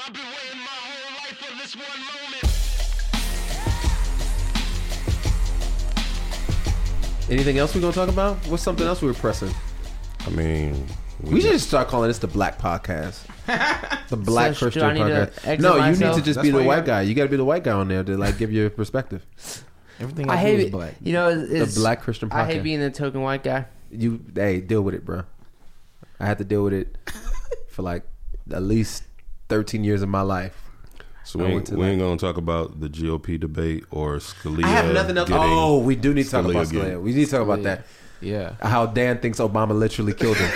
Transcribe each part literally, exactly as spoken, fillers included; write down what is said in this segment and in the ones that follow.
I've been waiting my whole life for this one moment. Anything else we're gonna talk about? What's something else we were pressing? I mean, we, we should just start calling this the Black Podcast. The Black So, Christian do I need to Podcast. exit No, you myself? need to just That's be the why you white got- guy. You got to be the white guy on there to like give your perspective. Everything I I, do hate is it. black. You know, it's, it's, The Black Christian Podcast. I hate being the token white guy. You, hey, deal with it, bro. I had to deal with it for like at least thirteen years of my life. So we I went ain't, to we like- ain't gonna talk about the G O P debate or Scalia. I have nothing else. getting- Oh, we do need to talk Scalia about Scalia. getting- We need to talk about that. Yeah. How Dan thinks Obama literally killed him.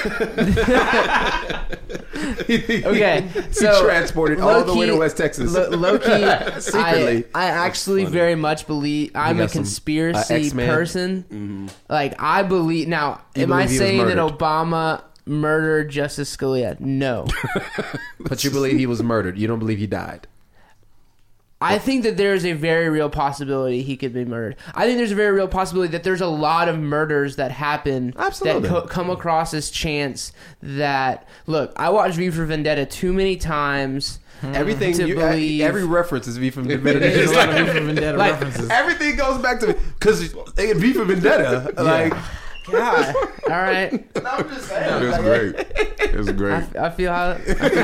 Okay, he so transported all the way to low-key- West Texas. Lo- low-key, I, Secretly. I actually funny. very much believe I'm a got some, uh, conspiracy X-Men. person. Mm-hmm. Like I believe now. You am I believe he was saying that murdered? Obama murdered Justice Scalia? No. But you believe he was murdered. You don't believe he died. I think that there's a very real possibility he could be murdered. I think there's a very real possibility that there's a lot of murders that happen Absolutely. that co- come across as chance. That look, I watched V for Vendetta too many times. Everything, To you, believe- every reference is V for There's Vendetta. a lot of V for Vendetta Like, references. Everything goes back to because V for Vendetta. Like, God, all right. I'm just saying. It's great. It's I, great. I feel how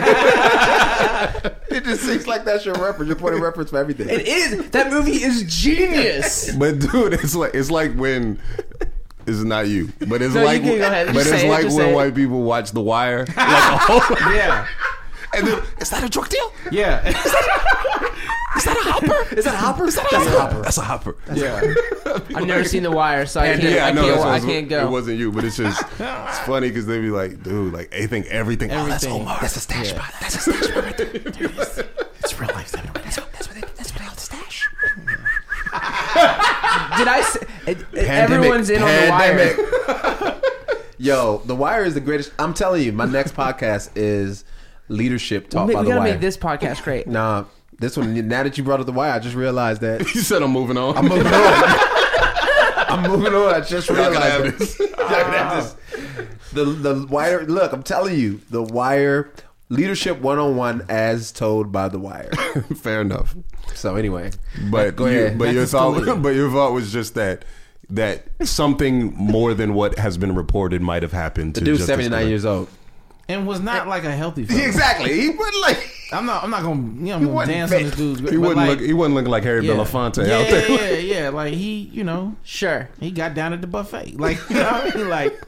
It just seems like that's your reference. Your point of reference for everything. it is. That movie is genius. But dude, it's like it's like when it's not you, but it's No, you like can go ahead. but Just it's say it, like just when say it. white people watch The Wire. Like a whole, Yeah. and then, is that a drug deal? Yeah. Is that a hopper? Is that a hopper? Is that That's a hopper. That's a hopper. Yeah. I've never seen The Wire, so I can't. Yeah, I I know. can't, That's what I was- can't go. It wasn't you, but it's just it's funny because they be like, dude, like they think everything. Oh, that's Everything. Omar. That's a stash spot. That's a stash spot. There it is. It's real life. That's what. That's what. They, that's what they call the stash. Did I? Say, it- it- everyone's in on The Wire. Yo, The Wire is the greatest. I'm telling you, my next podcast is leadership We, taught we by The gotta Wire. make this podcast great. Nah, this one. Now that you brought up The Wire, I just realized that You said I'm moving on. I'm moving on. I'm moving on. I just Y'all can realized have it. this. Y'all can have this. The the Wire. Look, I'm telling you, The Wire leadership one on one as told by The Wire. Fair enough. So anyway, But Go you, ahead. but Back your to thought, Scalia. but your thought was just that that something more than what has been reported might have happened. the to dude's Justice seventy-nine Scalia. years old. And was not like a healthy fella. Exactly. He wasn't like. I'm not. I'm not gonna. You know, I'm He gonna wasn't dance fit. on this dude's. He but wasn't like, look. He wasn't looking like Harry yeah. Belafonte yeah, out there. Yeah, yeah, yeah. Like he, you know, Sure. he got down at the buffet. Like you know, what I mean? Like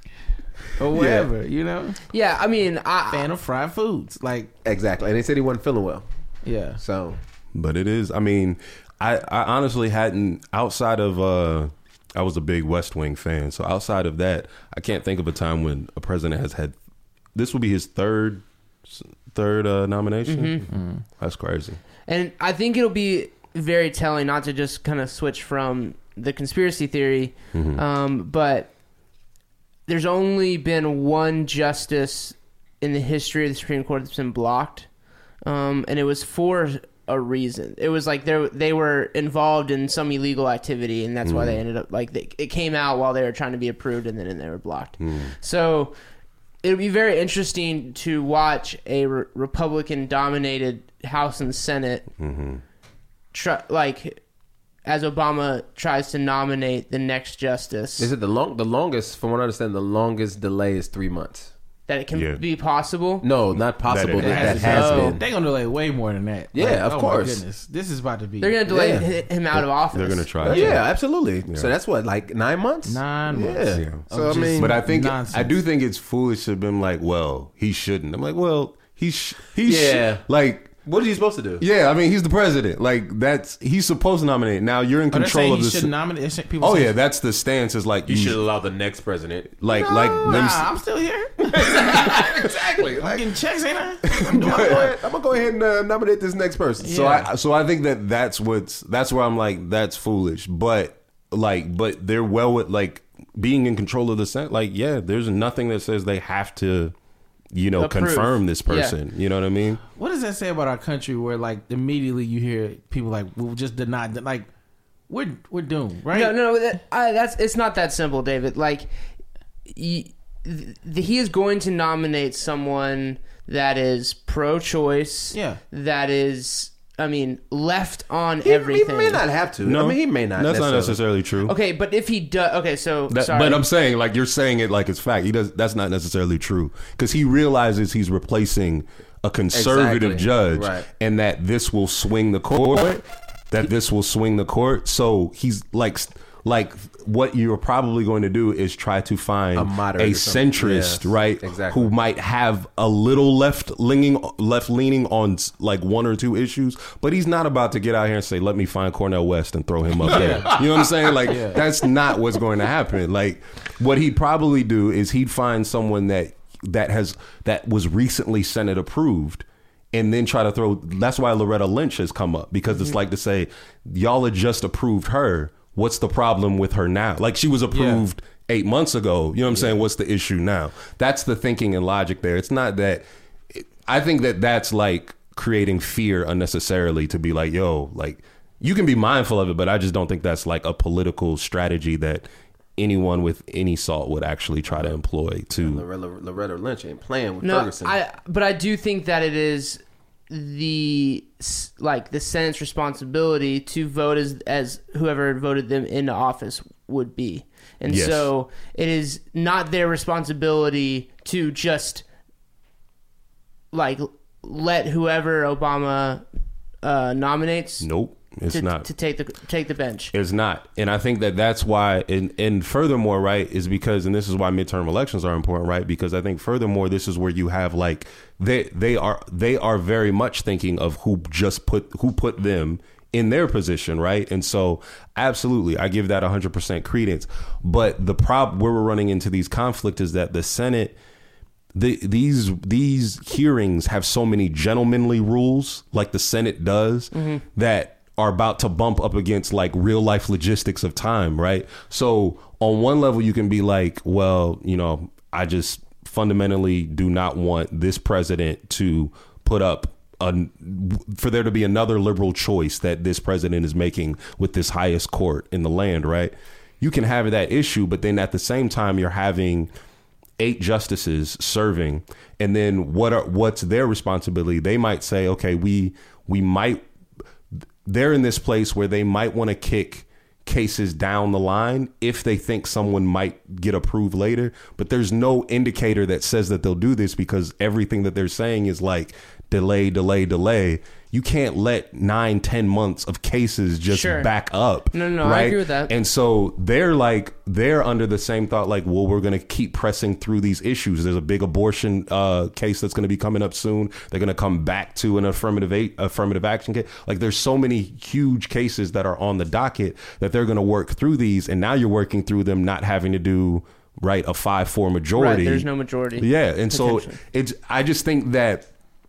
or whatever. You know, Yeah, I mean, I, fan of fried foods. Like Exactly. And they said he wasn't feeling well. yeah. So But it is. I mean, I, I honestly hadn't outside of. uh I was a big West Wing fan, so outside of that, I can't think of a time when a president has had. This will be his third, third uh, nomination. Mm-hmm. That's crazy. and I think it'll be very telling not to just kind of switch from the conspiracy theory, Mm-hmm. um, but there's only been one justice in the history of the Supreme Court that's been blocked, um, and it was for a reason. It was like they they were involved in some illegal activity, and that's why they ended up like they, it came out while they were trying to be approved, and then they were blocked. So it'll be very interesting to watch a re- Republican-dominated House and Senate, try, like as Obama tries to nominate the next justice, is it the long? The longest, from what I understand, the longest delay is three months. that it can Yeah. be possible. No, not possible. That That, it that has has been. been. They're gonna delay way more than that. Yeah, of oh course. My goodness, this is about to be. They're going to delay Yeah. hi- him out of office. They're gonna try. Yeah, absolutely. So that's what, like nine months. nine months. Yeah. Yeah. So I Of just- mean, But I think Nonsense. I do think it's foolish to have been like, well, he shouldn't. I'm like, well, he sh- he sh- Yeah. like. what are you supposed to do? Yeah, I mean, he's the president. Like, that's he's supposed to nominate. Now you're in Oh, they're control saying of he the. should si- nominate. they're saying- People Oh say- yeah, that's the stance. Is like You should allow the next president. like like them. Nah, I'm still here. Exactly. I'm Like, getting checks, ain't I? I'm gonna go ahead, I'm gonna go ahead and uh, nominate this next person. So Yeah. I so I think that that's what's that's where I'm like that's foolish. But like, but they're well with like being in control of the Senate. Like, yeah, there's nothing that says they have to, you know, Approve. confirm this Yeah. person. You know what I mean? What does that say about our country? Where like immediately you hear people like, "We'll just deny." Like, we're we're doomed, right? No, no, no. That, I, that's it's not that simple, David. Like, he, th- he is going to nominate someone that is pro-choice. Yeah. That is, I mean, left on He, he everything. may not have to. No, I mean, he may not. That's not necessarily. necessarily true. Okay, but if he does, okay, so That- sorry. but I'm saying, like, you're saying it like it's fact. He does. That's not necessarily true because he realizes he's replacing a conservative Exactly. judge, Right. and that this will swing the court. That this will swing the court. So he's like, like what you're probably going to do is try to find A a, moderate or something. centrist, Yes, right? exactly. Who might have a little left leaning, left leaning on like one or two issues, but he's not about to get out here and say, "Let me find Cornel West and throw him up there." You know what I'm saying? Like that's not what's going to happen. Like what he'd probably do is he'd find someone that that has that was recently Senate approved. And then try to throw. That's why Loretta Lynch has come up because it's like to say, y'all had just approved her. What's the problem with her now? Like she was approved eight months ago. You know what I'm saying? What's the issue now? That's the thinking and logic there. It's not that. I think that that's like creating fear unnecessarily to be like, yo, like you can be mindful of it, but I just don't think that's like a political strategy that anyone with any salt would actually try to employ to. Loretta, Loretta Lynch ain't playing with no, Ferguson. I but I do think that it is the like the Senate's responsibility to vote as as whoever voted them into office would be, and Yes. so it is not their responsibility to just like let whoever Obama uh, nominates Nope, it's to, not. to take the take the bench. It's not. And I think that that's why, and, and furthermore, right, is because, and this is why midterm elections are important, right? Because I think furthermore, this is where you have like, they, they are, they are very much thinking of who just put, who put them in their position, right? And so absolutely, I give that one hundred percent credence. But the problem where we're running into these conflicts is that the Senate, the, these these hearings have so many gentlemanly rules, like the Senate does, that are about to bump up against like real life logistics of time, right? So on one level, you can be like, well, you know, I just fundamentally do not want this president to put up a, for there to be another liberal choice that this president is making with this highest court in the land, right? You can have that issue, but then at the same time, you're having eight justices serving, and then what are what's their responsibility? They might say, okay, we we might they're in this place where they might want to kick cases down the line if they think someone might get approved later, but there's no indicator that says that they'll do this because everything that they're saying is like delay, delay, delay. You can't let nine, ten months of cases just Sure. back up. No, no, no, I right? agree with that. And so they're like, they're under the same thought, like, well, we're going to keep pressing through these issues. There's a big abortion uh, case that's going to be coming up soon. They're going to come back to an affirmative a- affirmative action case. Like, there's so many huge cases that are on the docket that they're going to work through these. And now you're working through them, not having to do, right, a five four majority. Right, there's no majority. Yeah. And so potentially. it's, I just think that,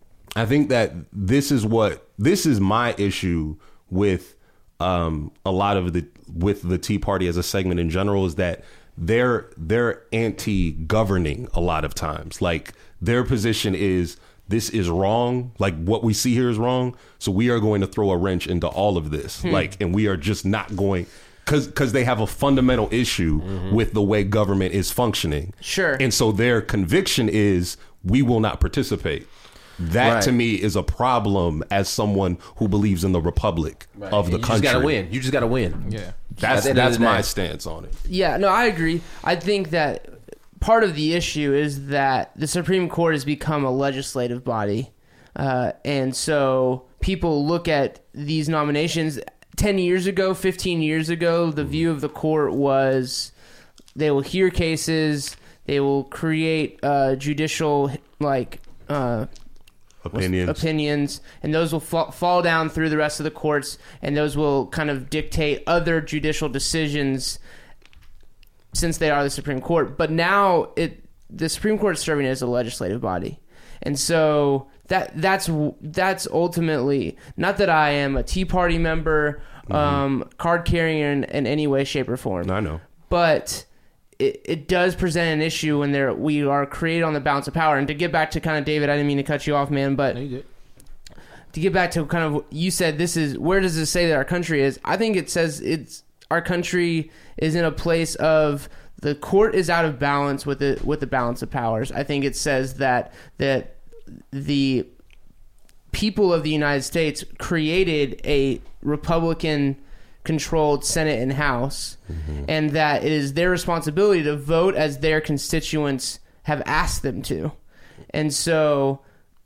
I think that this is what this is my issue with um, a lot of the with the Tea Party as a segment in general is that they're they're anti-governing a lot of times. Like their position is this is wrong. Like what we see here is wrong. So we are going to throw a wrench into all of this. Hmm. Like, and we are just not going because because they have a fundamental issue Mm-hmm. with the way government is functioning. Sure. And so their conviction is we will not participate. That Right. to me is a problem as someone who believes in the republic of the you country. just gotta win. You just gotta win. Yeah. That's At the end of that's the my day. stance on it. Yeah, no, I agree. I think that part of the issue is that the Supreme Court has become a legislative body. Uh, and so people look at these nominations. ten years ago, fifteen years ago, the view of the court was they will hear cases, they will create uh, judicial, like, uh, Opinions. opinions, and those will fa- fall down through the rest of the courts, and those will kind of dictate other judicial decisions since they are the Supreme Court. But now it the Supreme Court is serving as a legislative body, and so that that's that's ultimately not that I am a Tea Party member, Mm-hmm. um, card carrier in, in any way, shape, or form, I know. but it, it does present an issue when there we are created on the balance of power. And to get back to kind of David, I didn't mean to cut you off, man, but No, you good. to get back to kind of you said this is where does it say that our country is? I think it says it's our country is in a place of the court is out of balance with the with the balance of powers. I think it says that that the people of the United States created a Republican controlled Senate and House, mm-hmm. and that it is their responsibility to vote as their constituents have asked them to. And so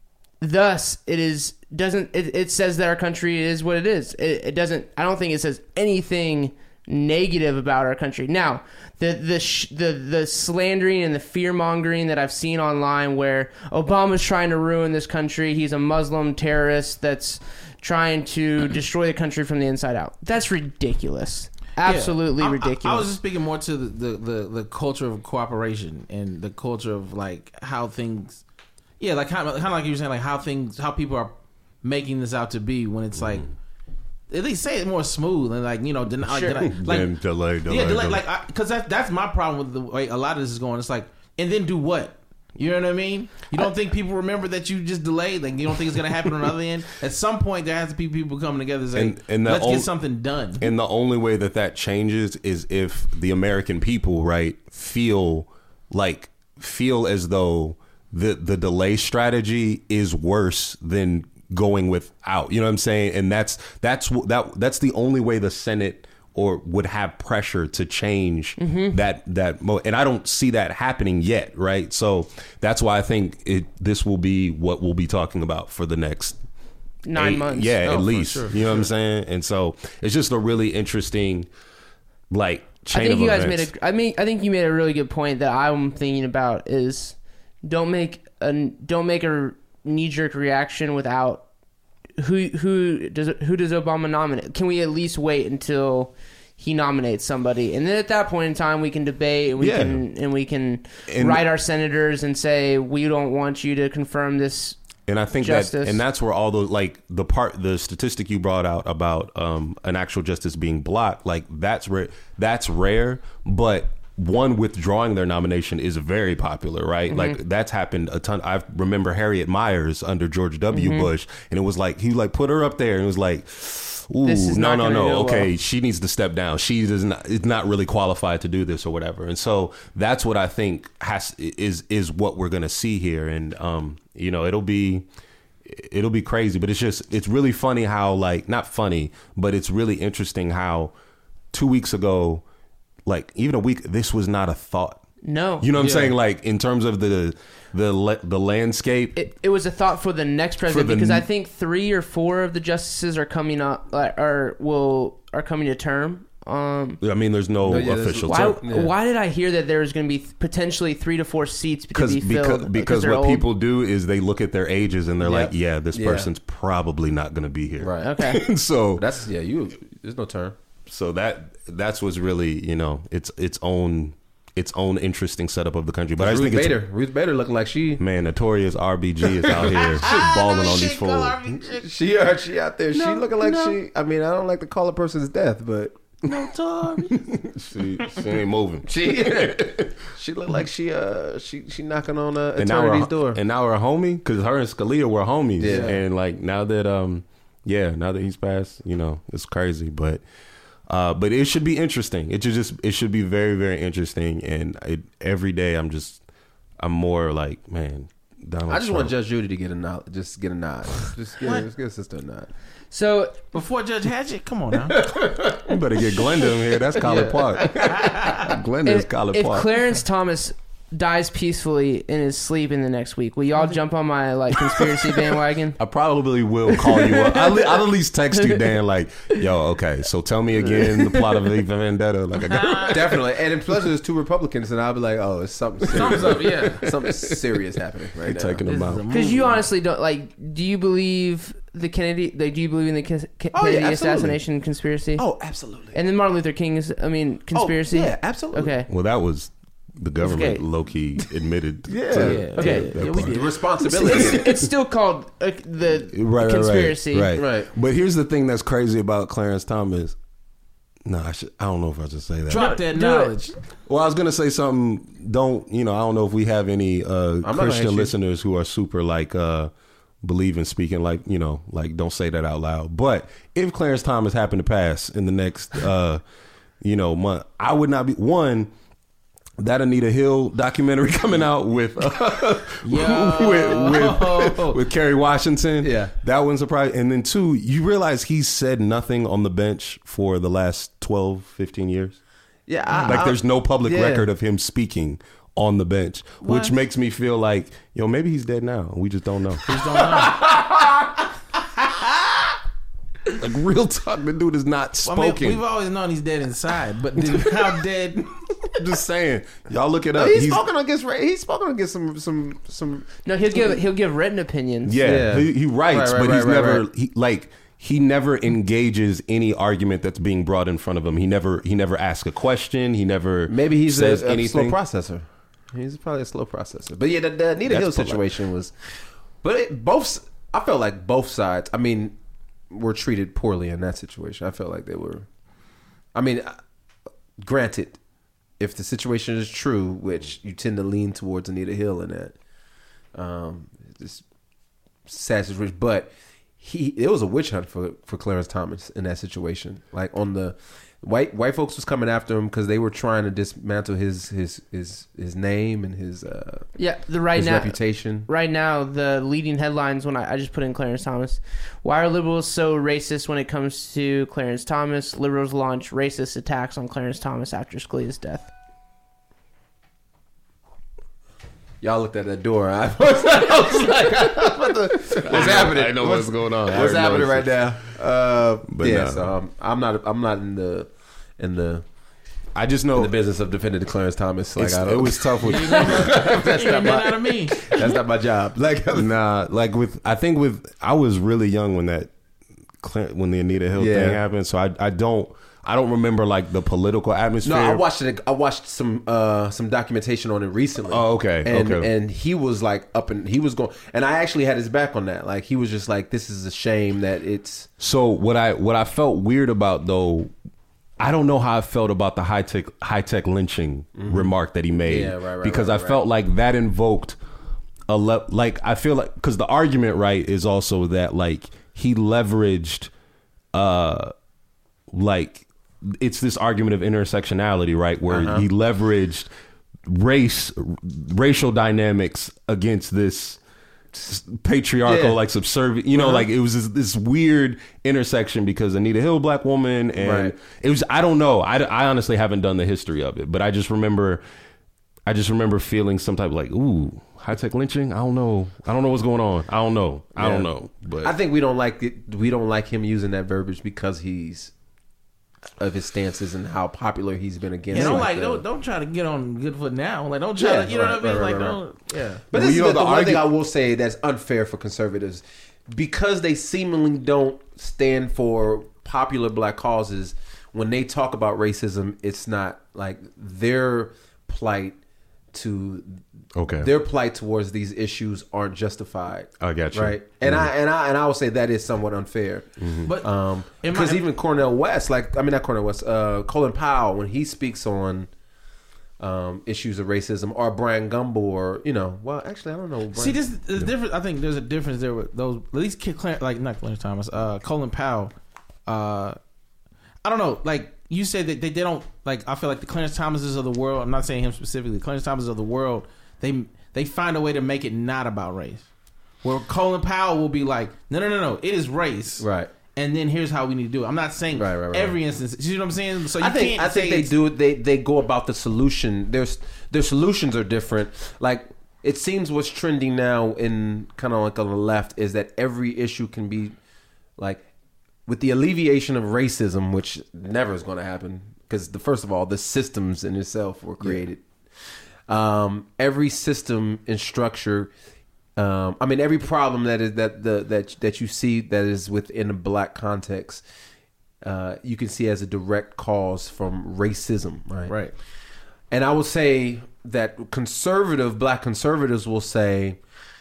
thus it is doesn't it, it says that our country is what it is. It, it doesn't I don't think it says anything negative about our country. Now, the the sh- the the slandering and the fear-mongering that I've seen online where Obama's trying to ruin this country, he's a Muslim terrorist that's trying to destroy the country from the inside out. That's ridiculous. Absolutely yeah. I, ridiculous. I, I was just speaking more to the, the, the, the culture of cooperation and the culture of like how things, yeah, like kind of, kind of like you were saying, like how things, how people are making this out to be when it's like, at least say it more smooth and like, you know, deny, Sure. deny, like Then delay, delay, yeah, delay, delay. like because that that's my problem with the way a lot of this is going. It's like, and then do what? You know what I mean? You don't think people remember that you just delayed? Like, you don't think it's going to happen on the other end? At some point, there has to be people coming together and say, And- and the let's ol- get something done. And the only way that that changes is if the American people, right, feel like feel as though the the delay strategy is worse than going without. You know what I'm saying? And that's that's wh- that that's the only way the Senate or would have pressure to change Mm-hmm. that that mo- and I don't see that happening yet, right? So that's why I think it this will be what we'll be talking about for the next Nine eight- months. yeah, Oh, at for least. sure, you know what I'm saying? And so it's just a really interesting like chain I think of you guys events. made a. I mean, I think you made a really good point that I'm thinking about is don't make a don't make a knee jerk reaction without who who does who does Obama nominate? Can we at least wait until he nominates somebody, and then at that point in time we can debate and we Yeah. can and we can And- write our senators and say we don't want you to confirm this. And I think Justice. that, and that's where all those, like the part, the statistic you brought out about um, an actual justice being blocked, like that's rare. That's rare, but one withdrawing their nomination is very popular, right? Mm-hmm. Like that's happened a ton. I remember Harriet Myers under George W. Mm-hmm. Bush, and it was like he like put her up there, and it was like, ooh, This is no, not no, gonna no. go Okay, well. she needs to step down. She is not is not really qualified to do this or whatever. And so that's what I think has is is what we're gonna see here, and um, you know, it'll be. It'll be crazy, but it's just it's really funny how like not funny, but it's really interesting how two weeks ago, like even a week, this was not a thought. No, You know what I'm Yeah. saying? Like in terms of the the le- the landscape. it, it was a thought for the next president the because I n- think three or four of the justices are coming up uh, are will are coming to term. Um, I mean, there's no, No, yeah, there's- official why term. Yeah. why did I hear that there was going to be th- potentially three to four seats to Because be because filled because they're what old? people do is they look at their ages and they're Yep. like, yeah, this Yeah. person's probably not going to be here. Right. Okay. so That's yeah. You. There's no term. so that that's what's really you know its its own its own interesting setup of the country. But I just Ruth think it's Bader. Ruth Bader looking like she. Man, Notorious R B G is out here balling on these fools. She uh, she out there. she looking like she. I mean, I don't like to call a person's death, but She, she ain't moving. she she look like she uh she she knocking on uh, And now her eternity's door. and now her homie, because her and Scalia were homies. Yeah. And like now that um yeah, now that he's passed, you know, it's crazy. But uh but it should be interesting. It should just it should be very, very interesting. And it, every day I'm just I'm more like, man, Donald I just Trump. want Judge Judy to get a nod. Just get a nod. Just get, What? just get a sister a nod. So Before Judge Hatchett, come on now. You better get Glenda in here. That's College Park. Glenda is if, College if Park. Clarence Thomas dies peacefully in his sleep in the next week, will y'all jump on my like conspiracy bandwagon? I probably will call you up. I'll, I'll at least text you, Dan, like, yo, okay, so tell me again the plot of V for Vendetta. Like, I got, Definitely. And then plus there's two Republicans, and I'll be like, oh, it's something serious. Thumbs up, yeah. Something serious happening right now. taking them This is out. a Because you movie. honestly don't like. Do you believe the Kennedy? Like, do you believe in the Ke- Ke- Oh, yeah, Kennedy absolutely. assassination conspiracy? Oh, absolutely. And then Martin Luther King's. I mean, conspiracy. Oh, yeah, absolutely. Okay. Well, that was the government Okay. low key admitted. Yeah. to- Yeah. Okay. that Yeah, we part. did. The It's, responsibility. it's still called uh, the Right, right, conspiracy. Right, right. Right. But here's the thing that's crazy about Clarence Thomas. No, I, should, I don't know if I should say that. Drop that Do it. knowledge. Well, I was gonna say something. Don't you know? I don't know if we have any uh, not gonna hate Christian you. listeners who are super like uh, believe in speaking like you know, like don't say that out loud. But if Clarence Thomas happened to pass in the next uh, you know month, I would not be one. that Anita Hill documentary coming out with uh, Yo. with, with with Kerry Washington. Yeah. That one's a surprise. And then two, you realize he's said nothing on the bench for the last twelve, fifteen years. Yeah, I, Like I- there's no public yeah. record of him speaking on the bench, which What? makes me feel like, yo, maybe he's dead now. We just don't know. Just don't know. Like real talk, the dude is not I mean, spoken. we've always known he's dead inside, but then how dead? I'm just saying, y'all look it No, up. he's, He's- spoken against. Ra- He's spoken against some some some. No, he'll give he'll give written opinions. Yeah, Yeah. He, he writes, Right, right, but he's right, right, never right. He, like he never engages any argument that's being brought in front of him. He never he never asks a question. He never Maybe he's says a, a anything. slow processor. He's probably a slow processor. But yeah, the, the Anita That's Hill polite. situation was. But it, both, I felt like both sides. I mean, were treated poorly in that situation. I felt like they were. I mean, uh, granted, if the situation is true, which you tend to lean towards Anita Hill in that, um, this sad situation. But he, it was a witch hunt for for Clarence Thomas in that situation. Like on the white white folks was coming after him because they were trying to dismantle his his his his name and his uh Yeah, the right his now reputation. right now the leading headlines when I, I just put in Clarence Thomas. Why are liberals so racist when it comes to Clarence Thomas? Liberals launch racist attacks on Clarence Thomas after Scalia's death. Y'all looked at that door. I was, I was like, what the, what's happening? I know what's going on. I What's already happening know right now? Uh, But yeah, no. so um, I'm not. I'm not in the in the I just in know the business of defending Clarence Thomas. Like it's- I don't, it was tough with that's You not ain't been my. out of me. That's not my job. Like nah. Like with I think with I was really young when that Clint, when the Anita Hill Yeah. thing happened, so I I don't I don't remember like the political atmosphere. No, I watched it. I watched some uh, some documentation on it recently. Oh, okay, And okay. and he was like up and he was going, and I actually had his back on that. Like he was just like, this is a shame that it's. So what I what I felt weird about though, I don't know how I felt about the high tech high tech lynching remark that he made. Yeah, right, right, because right, I right. felt like that invoked a le- like I feel like because the argument right is also that like he leveraged, uh, like it's this argument of intersectionality, right, where Uh-huh. he leveraged race racial dynamics against this patriarchal Yeah. like subservient, you know, Uh-huh. like it was this, this weird intersection because Anita Hill, black woman, and Right. it was I don't know I, I honestly haven't done the history of it, but I just remember I just remember feeling some type of like ooh high tech lynching. I don't know I don't know what's going on. I don't know I Yeah. don't know. But I think we don't like it. We don't like him using that verbiage because he's of his stances and how popular he's been against. Yeah, don't like the- don't don't try to get on good foot now. Like don't try Yeah, to you know right, what I mean? right, Like right, right. don't yeah. But Well, this you is know, the, the the one thing argu- I will say that's unfair for conservatives because they seemingly don't stand for popular black causes. When they talk about racism, it's not like their plight to okay their plight towards these issues aren't justified. I got you. Right, and I and I and I would say that is somewhat unfair. But Um, In my- because even Cornel West, like I mean not Cornel West, uh, Colin Powell, when he speaks on um, issues of racism, or Brian Gumble, or you know, well, actually, I don't know. Brian, see this the difference. I think there's a difference there with those. At least Kid Clar- like not Clarence Thomas, uh, Colin Powell. Uh, I don't know. Like you said that they, they don't like. I feel like the Clarence Thomases of the world. I'm not saying him specifically. Clarence Thomases of the world. They they find a way to make it not about race. Where Colin Powell will be like, no, no, no, no. It is race. right? And then here's how we need to do it. I'm not saying Right, right, right, every instance. You see what I'm saying? So you I think can't I think say they it's- do. They they go about the solution. There's their solutions are different. Like it seems what's trending now in kind of like on the left is that every issue can be like with the alleviation of racism, which never is going to happen because the first of all the systems in itself were created. Um, every system and structure. Um, I mean, every problem that is that the that that you see that is within a black context, uh, you can see as a direct cause from racism, right? right. And I will say that conservative black conservatives will say,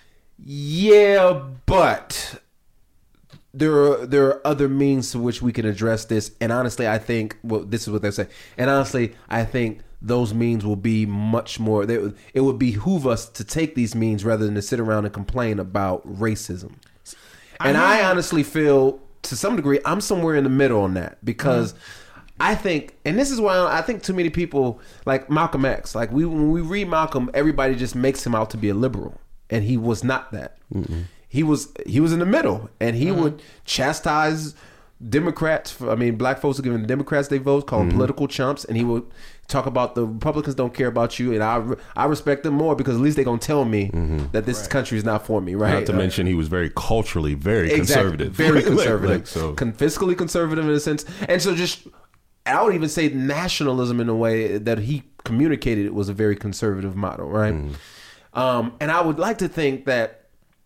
yeah, but there are there are other means to which we can address this. And honestly, I think well, this is what they say. And honestly, I think those means will be much more. They, it would behoove us to take these means rather than to sit around and complain about racism. And I, I- honestly feel, to some degree, I'm somewhere in the middle on that because I think, and this is why I think too many people like Malcolm X. Like we when we read Malcolm, everybody just makes him out to be a liberal, and he was not that. Mm-mm. He was he was in the middle, and he mm-hmm. would chastise Democrats. For, I mean, black folks are giving the Democrats their votes, call them mm-hmm. political chumps, and he would talk about the Republicans don't care about you, and I I respect them more because at least they're gonna tell me mm-hmm. that this right. country is not for me, right? Not to right. mention he was very culturally very exactly. conservative, very conservative, like, like, so. Con- fiscally conservative in a sense, and so just I would even say nationalism in a way that he communicated it was a very conservative model, right? Mm. Um, and I would like to think that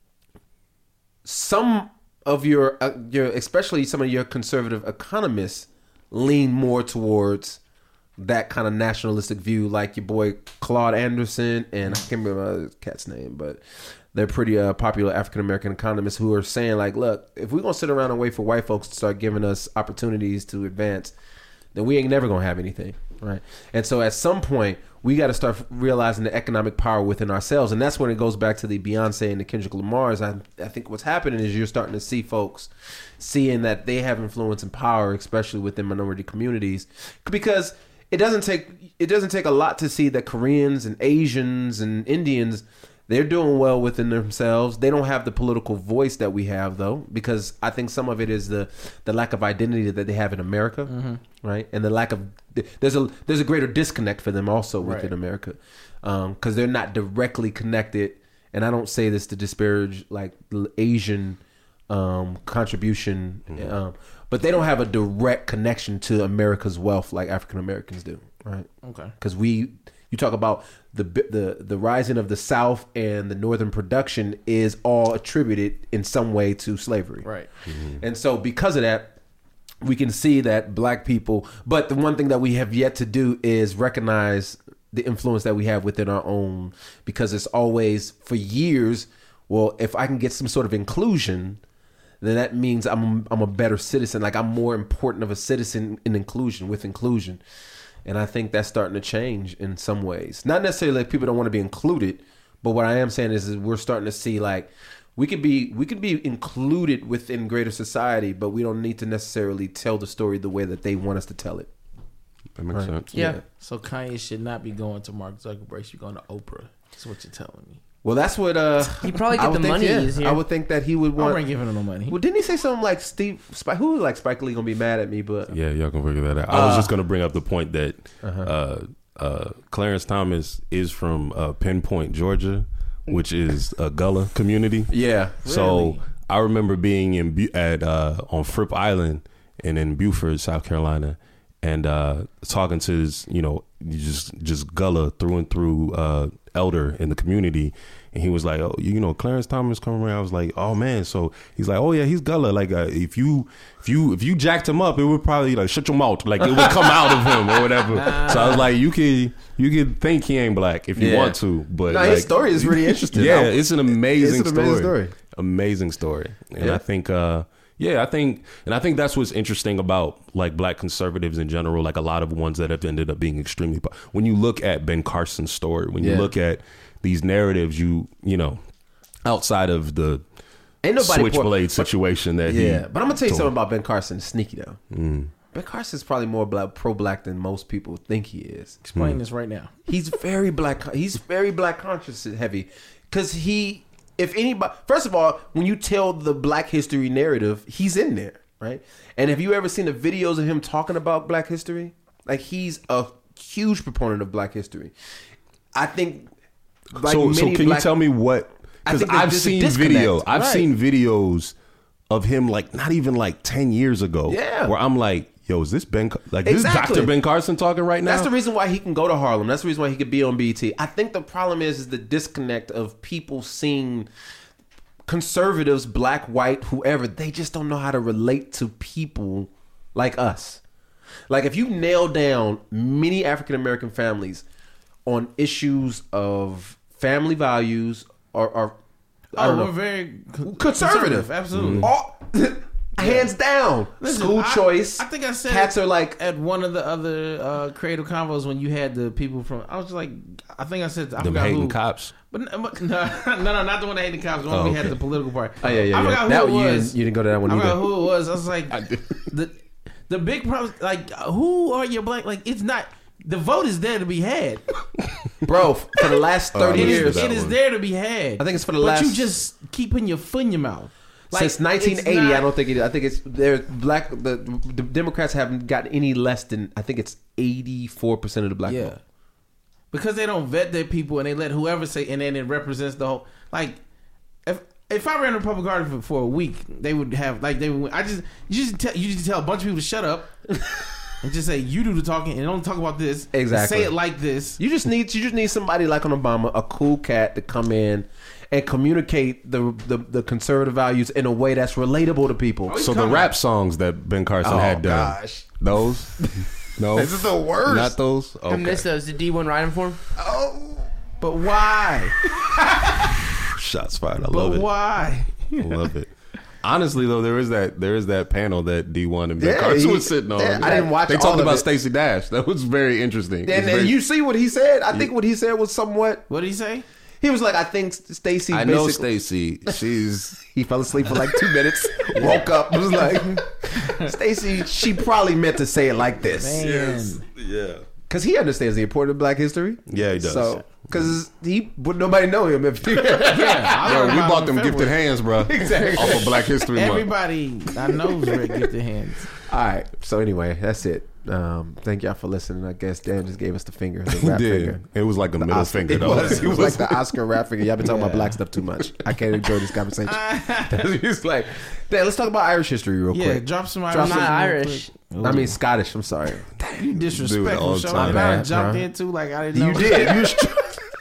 some of your uh, your especially some of your conservative economists lean more towards that kind of nationalistic view, like your boy Claude Anderson and I can't remember his cat's name, but they're pretty uh, popular African American economists who are saying like, look, if we're gonna sit around and wait for white folks to start giving us opportunities to advance, then we ain't never gonna have anything, right? And so at some point we got to start realizing the economic power within ourselves, and that's when it goes back to the Beyonce and the Kendrick Lamars. I, I think what's happening is you're starting to see folks seeing that they have influence and power, especially within minority communities, because it doesn't take it doesn't take a lot to see that Koreans and Asians and Indians, they're doing well within themselves. They don't have the political voice that we have, though, because I think some of it is the, the lack of identity that they have in America, mm-hmm. right? And the lack of there's a there's a greater disconnect for them also within right. America, because um, they're not directly connected. And I don't say this to disparage like Asian um, contribution, mm-hmm. um, but they don't have a direct connection to America's wealth like African Americans do, right? Okay, because we. You talk about the the the rising of the South and the Northern production is all attributed in some way to slavery, right? Mm-hmm. And so because of that, we can see that black people. But the one thing that we have yet to do is recognize the influence that we have within our own, because it's always for years. Well, if I can get some sort of inclusion, then that means I'm I'm a better citizen. Like I'm more important of a citizen in inclusion with inclusion. And I think that's starting to change in some ways. Not necessarily like people don't want to be included, but what I am saying is, is we're starting to see like we could be we could be included within greater society, but we don't need to necessarily tell the story the way that they want us to tell it. That makes right? sense. Yeah. yeah. So Kanye should not be going to Mark Zuckerberg. She's going to Oprah. That's what you're telling me. Well, that's what uh, he probably get the think, money yeah, easier. I would think that he would want. I ain't giving him no money. Well, didn't he say something like Steve? Spike, who like Spike Lee gonna be mad at me? But yeah, y'all can figure that out. I was uh, just gonna bring up the point that uh-huh. uh, uh, Clarence Thomas is from uh, Pinpoint, Georgia, which is a Gullah community. Yeah. So really? I remember being in Bu- at uh, on Fripp Island and in Beaufort, South Carolina, and uh, talking to this, you know, just just Gullah through and through uh, elder in the community. And he was like, oh, you know, Clarence Thomas coming around. I was like, oh man. So he's like, oh yeah, he's Gullah. Like uh, if you if you if you jacked him up, it would probably like shut your mouth. Like it would come out of him or whatever. So I was like, you could you could think he ain't black if you yeah. want to, but no, like, his story is really interesting. Yeah, it's an amazing, it's an amazing story. story. Amazing story. And yeah. I think uh, yeah, I think and I think that's what's interesting about like black conservatives in general. Like a lot of ones that have ended up being extremely. When you look at Ben Carson's story, when you yeah. look at these narratives, you you know. Outside of the Ain't nobody switchblade pour, situation that yeah, he but I'm gonna tell you told. something about Ben Carson. It's sneaky though. Mm. Ben Carson's probably more black, pro-black than most people think he is. Explain mm. this right now. He's very black. He's very black conscious heavy because he. If anybody, first of all, when you tell the Black history narrative, he's in there, right? And have you ever seen the videos of him talking about Black history? Like he's a huge proponent of Black history. I think. Like so, so can black, you tell me what? Because I've seen video, I've right. seen videos of him like not even like ten years ago. Yeah, where I'm like, yo, is this Ben? Like exactly. this Doctor Ben Carson talking right now? That's the reason why he can go to Harlem. That's the reason why he could be on B E T. I think the problem is is the disconnect of people seeing conservatives, black, white, whoever. They just don't know how to relate to people like us. Like if you nail down many African American families on issues of family values. Or, or I don't oh, know. we're very co- conservative. conservative absolutely. All, hands down. Listen, School I, choice. I think I said cats are like at one of the other uh, creative convos when you had the people from. I was just like, I think I said I them forgot hating who. cops. But no, no, no, no, not the one that hated cops. The one oh, we okay. had the political part. Oh yeah, yeah, I yeah. forgot That who it you was. didn't, you didn't go to that one I either. forgot who it was. I was like, I the The big problem, like, who are your black? Like, it's not. The vote is there to be had. Bro, for the last thirty Oh, It I is, years, that it is one. there to be had. I think it's for the but last- you just keep putting your foot in your mouth. Like, since nineteen eighty, it's not- I don't think it is. I think it's they're black. The, the Democrats haven't got any less than I think it's eighty-four percent of the black Yeah, vote. because they don't vet their people and they let whoever say, and then it represents the whole. Like, if if I ran a Republican Party for, for a week, they would have like they would. I just you just tell you just tell a bunch of people to shut up. And just say you do the talking and don't talk about this. Exactly. Say it like this. You just need you just need somebody like an Obama, a cool cat, to come in and communicate the the, the conservative values in a way that's relatable to people. Oh, So the coming. rap songs that Ben Carson Oh, had done, gosh. those, no, This is the worst. Not those. I Okay. missed those. Did D one write them for him? But why? Shots fired. I But love it. why? I love it. Honestly, though, there is that there is that panel that D one and Ben Yeah, Carson he- was sitting on. yeah, I didn't watch They all talked of about it. Stacey Dash. That was very interesting. It And, was and very- you see what he said? I think what he said was somewhat. What did he say? He was like, I think Stacey. I know basically- Stacey. She's He fell asleep for like two minutes, woke up, was like, Stacey, she probably meant to say it like this. Man. yeah. Because he understands the importance of black history. Yeah, he does. So, because he would nobody know him if he. Yeah, I Yo, learned we about bought him them in gifted February. hands, bro. Exactly. Off of Black History Month. Everybody I know is Rick gifted hands. All right. So anyway, that's it. Um, thank y'all for listening. I guess Dan just gave us the finger, the rap Did. finger. It was like a middle Oscar- finger, It though. was, it was like the Oscar rap finger. Y'all been talking about black stuff too much. I can't enjoy this conversation. He's like, Dan, let's talk about Irish history real Yeah, quick. drop some Drop Irish. I'm not some real Irish. quick. I mean Scottish. I'm sorry. You Do it disrespectful. all the So time. I Bad, jumped bro. in too like I didn't know. You did. You was strong.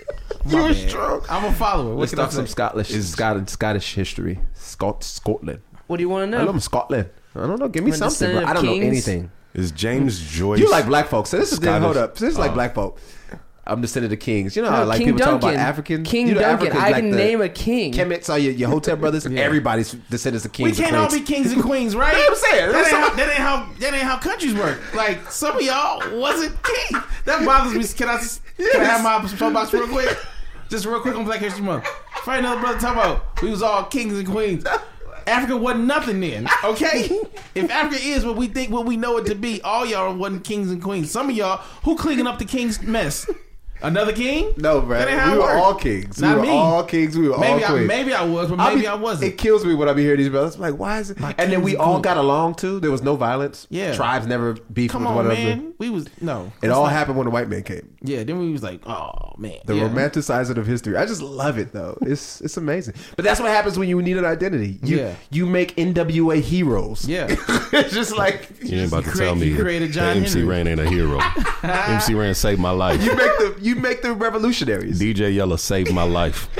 My You was bad. strong. I'm a follower. What Let's can I talk some say? Scottish, Scottish, Scottish history. Scot- Scotland. What do you want to I know? love Scotland. I don't know. Give me When something. descendant Bro. I don't of know kings- anything. Is James Joyce? You like black folks. So this is Scottish? hold up. So this is like Oh. black folk. I'm descendant of kings. You know how No, like King people Duncan. talk about Africans. King you know, Duncan. Africans I like can the name a king. Kemet, all your, your Hotep brothers. Everybody's descendants of We kings. can't and all queens. be kings and queens, right? That's what I'm saying. That ain't, Some- how, that ain't how that ain't how countries work. Like some of y'all wasn't king. That bothers me. Can I can I have my soapbox real quick? Just real quick on Black History Month. Find another brother talk about we was all kings and queens. Africa wasn't nothing then, okay? If Africa is what we think, what we know it to be, all y'all wasn't kings and queens. Some of y'all who cleaning up the king's mess. Another king? No, bro. That ain't how We it were works. all kings. Not we were me. all kings. We were Maybe all I queens. maybe I was, but I'll maybe be- I wasn't. It kills me when I be hearing these brothers. I'm like, why is it? My And then kings we and all queens. got along too. There was no violence. Yeah. Tribes never beefed Come with on, one man. another. We was no. It That's all not- happened when the white man came. Yeah, then we was like, oh man. The yeah. romanticizing of history. I just love it though. It's it's amazing. But that's what happens when you need an identity. You Yeah. you make N W A heroes. Yeah. It's just like You ain't about to create- tell me you created John that M C Henry. Ran ain't a hero. M C Ran saved my life. you make the you make the revolutionaries. D J Yella saved my life.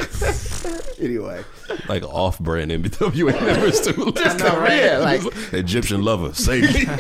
Anyway. Like off-brand M W A members too. I know, right? Yeah, like Egyptian lover saved me.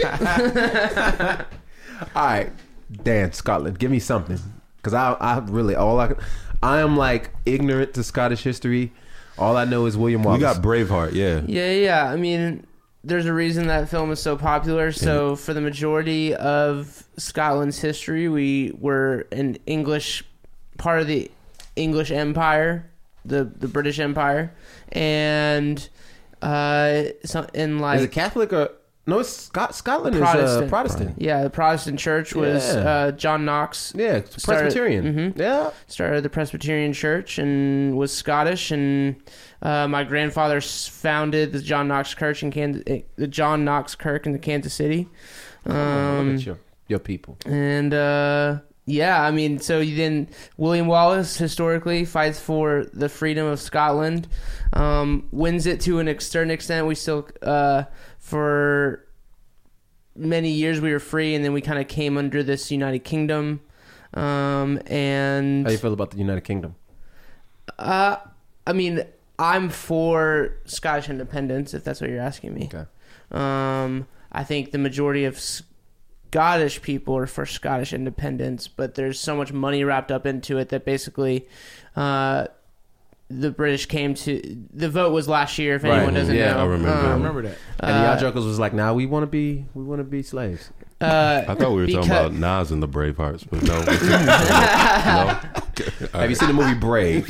all right, Dan, Scotland, give me something. Cause I I really all I can- I am like ignorant to Scottish history. All I know is William Wallace. We got Braveheart, yeah. Yeah, yeah. I mean, there's a reason that film is so popular. So, for the majority of Scotland's history, we were an English part of the English Empire, the the British Empire, and uh, so in like is it Catholic or no? It's Scot- Scotland is uh, Protestant. Protestant. yeah, the Protestant Church was Yeah. uh, John Knox Yeah, it's Started- Presbyterian. mhm. Yeah, started the Presbyterian Church and was Scottish, and uh, my grandfather s- founded the John Knox Kirk in Kansas, the John Knox Kirk in the Kansas City. Look Um, at your, your people. and uh, yeah, I mean, so you then William Wallace historically fights for the freedom of Scotland, um, wins it to an ex- certain extent. We still uh, for many years we were free, and then we kind of came under this United Kingdom. Um, and How you feel about the United Kingdom? uh, I mean, I'm for Scottish independence, if that's what you're asking me. Okay. Um, I think the majority of Scottish people are for Scottish independence, but there's so much money wrapped up into it that basically uh, the British came to... The vote was last year, if Right. anyone doesn't Yeah, know. I remember. I Um, remember that. And uh, y'all jokers was like, "Nah, we want to be, we want to be slaves." uh, I thought we were talking because- about Nas and the Bravehearts, but no. no. Okay. All Have you seen the movie Brave?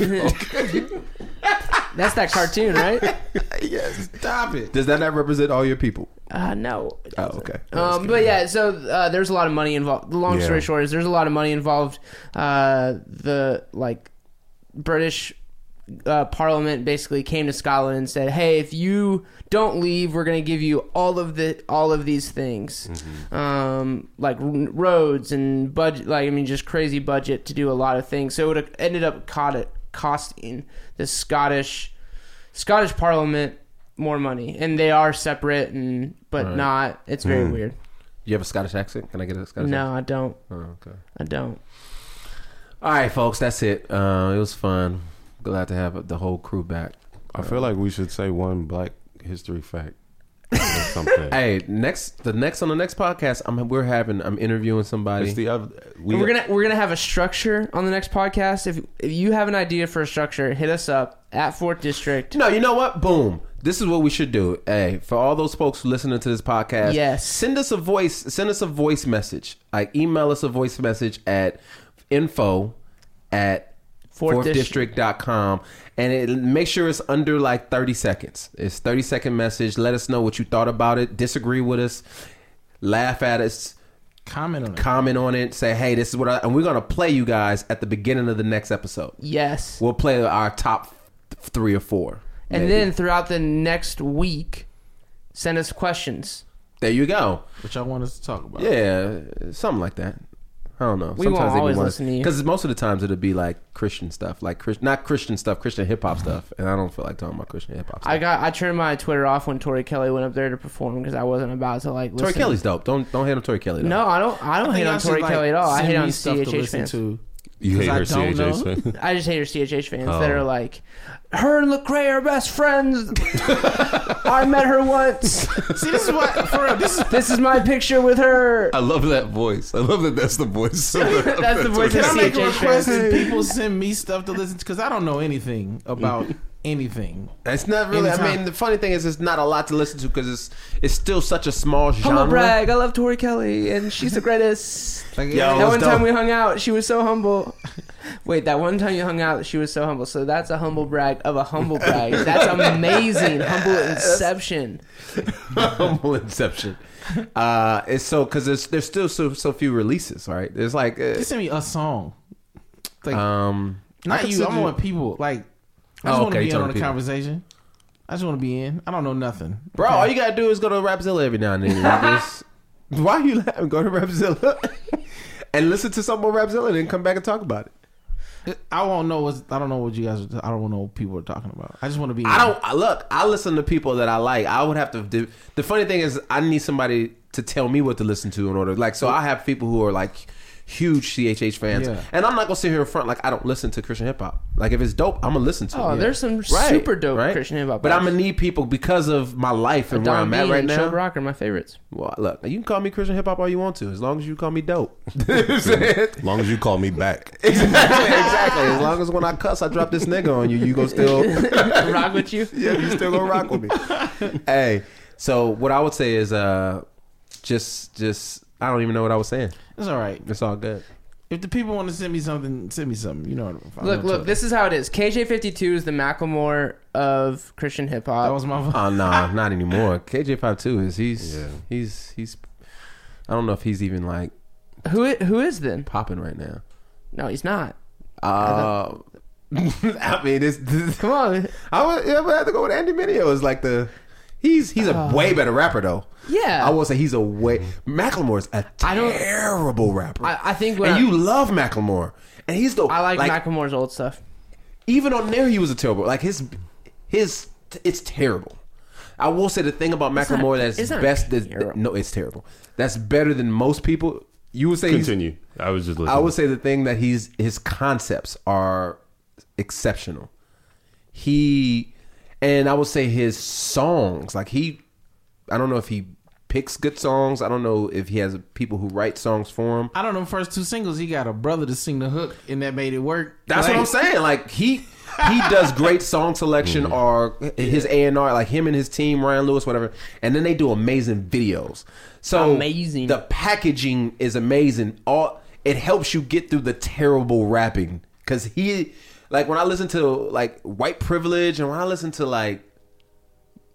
That's that cartoon, right? Yes. Stop it. Does that not represent all your people? Uh, no. it Oh, doesn't. okay. Um, but yeah, so uh, there's a lot of money involved. The long Yeah. story short is there's a lot of money involved. Uh, the like British uh, Parliament basically came to Scotland and said, "Hey, if you don't leave, we're going to give you all of the all of these things, Mm-hmm. um, like r- roads and budget. Like I mean, just crazy budget to do a lot of things. So it would have ended up caught it costing the Scottish Scottish Parliament more money, and they are separate and but Right. not. It's very Mm. weird. You have a Scottish accent? Can I get a Scottish No, I don't. accent? Oh, okay. I don't. All right, folks, that's it. Uh, it was fun. Glad to have the whole crew back. I feel like we should say one Black History fact or something. Hey, next the next on the next podcast, I'm we're having I'm interviewing somebody. It's the other. We, we're gonna we're gonna have a structure on the next podcast. If if you have an idea for a structure, hit us up at Fourth District. No, you know what? Boom. This is what we should do. Hey, for all those folks listening to this podcast, Yes. send us a voice. Send us a voice message. Like email us a voice message at info at Fourth fourth District. district dot com, and it, make sure it's under like thirty seconds. It's thirty second message. Let us know what you thought about it. Disagree with us. Laugh at us. Comment on it. Comment on it. Say, hey, this is what I. And we're gonna play you guys at the beginning of the next episode. Yes. We'll play our top th- three or four. And maybe. then throughout the next week, send us questions. There you go. Which I want us to talk about. Yeah, something like that. I don't know. We won't they be always wanna- listen to you. because most of the times it'll be like Christian stuff, like Chris, not Christian stuff, Christian hip hop stuff, and I don't feel like talking about Christian hip hop stuff. I got I turned my Twitter off when Tori Kelly went up there to perform because I wasn't about to like listen. Tori Kelly's dope. Don't don't hate on Tori Kelly. Though. No, I don't. I don't I hate think on I should, Tori like, Kelly at all. I send hate me on stuff to C H H listen fans. to. you hate 'cause I her C H don't H know. fan. I just hate her C H H fans Oh. that are like, her and Lecrae are best friends. I met her once. See, this is what for real. This is This is my picture with her. I love that voice. I love that. That's the voice. That's the voice Can of I make a C H H request fans. and people send me stuff to listen to? Because I don't know anything about anything. It's not really. I Anytime. mean, the funny thing is, it's not a lot to listen to because it's it's still such a small genre. Humble brag. I love Tori Kelly, and she's the greatest. Like, Yo, yeah, that was one time dope. we hung out, she was so humble. Wait, that one time you hung out, she was so humble. So that's a humble brag of a humble brag. That's amazing. Humble inception. Humble Inception. Uh, it's so because there's there's still so so few releases, right? There's like uh, just send me a song. Like, um. I not could you. send I you- want people. Like, I just Oh, want to okay, be you in talking on the people. conversation. I just want to be in. I don't know nothing, Bro, Okay? all you gotta do is go to Rapzilla every now and then. You just- why are you laughing? Go to Rapzilla and listen to something on Rapzilla, and then come back and talk about it. I won't know what I don't know what you guys. Are, I don't know what people are talking about. I just want to be. I in. don't I, look. I listen to people that I like. I would have to. do The funny thing is, I need somebody to tell me what to listen to in order. Like, so I have people who are like huge C H H fans, Yeah. and I'm not gonna sit here in front like I don't listen to Christian hip hop. Like, if it's dope, I'm gonna listen to it. Oh, Yeah. there's some Right, super dope right? Christian hip hop. But I'm gonna need people because of my life and where Don I'm at B right and now. Chub Rock are my favorites. Well, look, you can call me Christian hip hop all you want to, as long as you call me dope. You know what I'm saying? As long as you call me back. exactly, exactly. As long as when I cuss, I drop this nigga on you, you go still, Rock with you. yeah, you still gonna rock with me. Hey, so what I would say is, uh, just, just, I don't even know what I was saying. It's all right. It's all good. If the people want to send me something, send me something. You know. If I Look, know look. to- This is how it is. K J fifty-two is the Macklemore of Christian hip That hop. was my. Oh no, not anymore. K J fifty-two is he's, Yeah. he's, he's. I don't know if he's even like Who i- who is then? popping right now. No, he's not. Uh, I mean, this. this Come on. I would, yeah, I would have to go with Andy Mineo. Is like the he's he's a Oh. way better rapper though. Yeah. I will say he's a way. Macklemore's a I don't- terrible rapper. I, I think when and I, you love Macklemore, and he's the I like, Macklemore's old stuff. even on there he was a terrible. Like his his it's terrible. I will say the thing about It's not- Macklemore that's it's not best. That, terrible. no, it's terrible. That's better than most people. You would say he's, Continue. I was just listening. I would say the thing that he's his concepts are exceptional. He and I would say his songs, like he, I don't know if he picks good songs. I don't know if he has people who write songs for him. I don't know. First two singles, he got a brother to sing the hook, and that made it work. That's Like, what I'm saying. Like he he does great song selection or his A and R, like him and his team, Ryan Lewis, whatever, and then they do amazing videos. So Amazing. The packaging is amazing. All it helps you get through the terrible rapping because he, like when I listen to like White Privilege and when I listen to like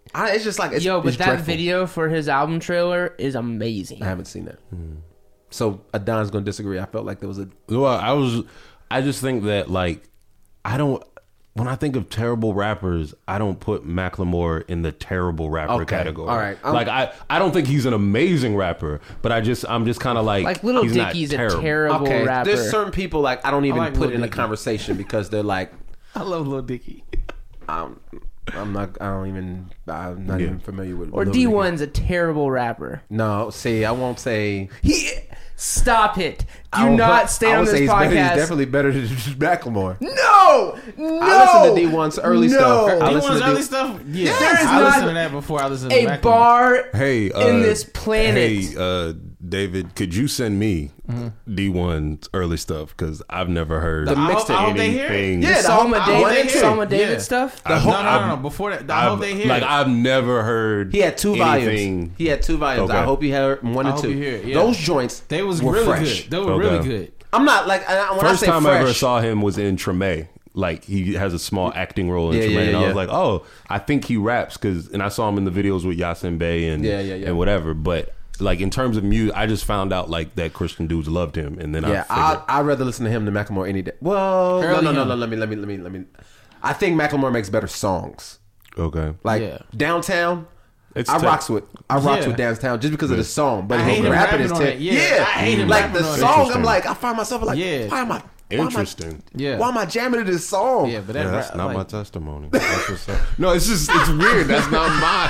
I, it's just like it's, Yo, but it's that dreadful. video for his album trailer is amazing. I haven't seen that. So Adon's gonna disagree. I felt like there was a Well, I was, I just think that like, I don't. When I think of terrible rappers, I don't put Macklemore in the terrible rapper Okay, category. all right. I'm- like I, I don't think he's an amazing rapper, but I just, I'm just kind of like, Like Little he's not Dicky's a terrible. terrible okay. rapper. There's certain people like I don't even like put Lil in a Dicky. conversation because they're like I love Lil Dicky. I'm, I'm not. I don't even. I'm not Yeah. even familiar with. or Lil D Dicky. one's a terrible rapper. No, see, I won't say. He stop it. I Do would- not stay I on would this say he's podcast. Better, he's definitely better than Macklemore. No, no. I listen to D one's early no. stuff. I D listen one's to D- early stuff. Yeah, There is I not listen to that before I listen to a Macklemore. bar Hey, uh, in this planet. Hey, uh, David, could you send me D one's early stuff? Because I've never heard The I hope- mixtape. I hope they hear it. anything. Yeah, the the Salma whole- I David, hope Salma they hear it. David Yeah. stuff. The whole- no, no, no, I've- no. Before that, I hope I've- they hear like it. I've never heard. He had two anything. volumes. He had two volumes. Okay. I hope you heard one I and hope two. you hear it, yeah. Those joints, They was were really fresh. good. They were Okay. really good. I'm not like I, when First I say time fresh, I ever saw him was in Treme. Like he has a small acting role in Yeah, Treme, yeah, and I yeah. was like, oh, I think he raps because, and I saw him in the videos with Yasin Bey and Yeah, yeah, yeah. and whatever. But like in terms of music, I just found out like that Christian dudes loved him, and then Yeah, I I, figured, I'd rather listen to him than Macklemore any day. Well, no, Early no, no, him. no. Let me, let me, let me, let me. I think Macklemore makes better songs. okay, Like Yeah. Downtown, It's I tough. rocks with I rocks Yeah. with Downtown just because of the song. But I his hate him rapping rapping is on ten- it. Yeah, I hate him like rapping the on it. song. I'm Interesting. like, I find myself like, Yeah. why am I? Why am I- Interesting. Yeah. Why am I jamming to this song? Yeah, but that Yeah, that's rap, not like, my testimony. That's what's up. No, it's just it's weird. That's not mine.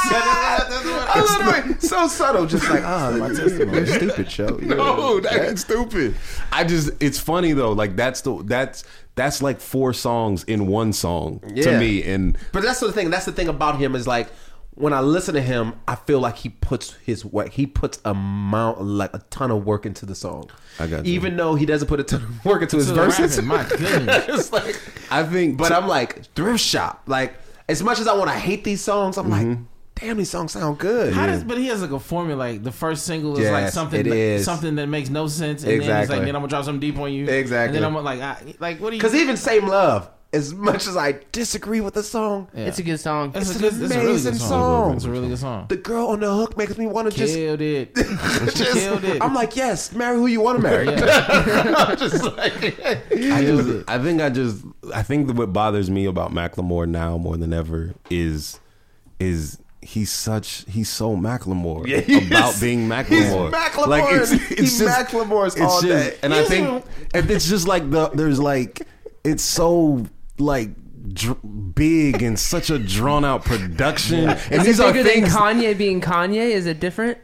I literally so subtle, just like, oh, my testimony. you're stupid, show. No, that's stupid. I just it's funny though. Like that's the that's that's like four songs in one song Yeah. to me. And But that's the thing. That's the thing about him is like when I listen to him, I feel like he puts his work. He puts a amount, like a ton of work into the song. I got you. Even though he doesn't put a ton of work into his To the verses. rapping, my goodness. It's like, I think, but I'm like thrift shop. Like as much as I want to hate these songs, I'm like, damn, these songs sound good. How does? But he has like a formula. Like the first single is like Yes, something, it that, is. something that makes no sense, and then he's Exactly. like, then I'm gonna drop something deep on you. Exactly. And then I'm like, I, like what do you? Because even Same Love, as much as I disagree with the song, Yeah. It's a good song. It's, It's a an good, it's a really amazing good song. song. It's a really good song. the girl on the hook makes me want to just. Killed it. just Killed it. I'm like, yes, marry who you want to marry. I'm just like, I just, I think I just, I think that what bothers me about Macklemore now more than ever is, is he's such, he's so Macklemore Yeah, he about is. being He's Macklemore. Macklemore. He's Macklemore's all day. and I think, and it's just like the, there's like, it's so like dr- big and such a drawn out production, and Is these it are bigger than things. Kanye being Kanye? Is it different?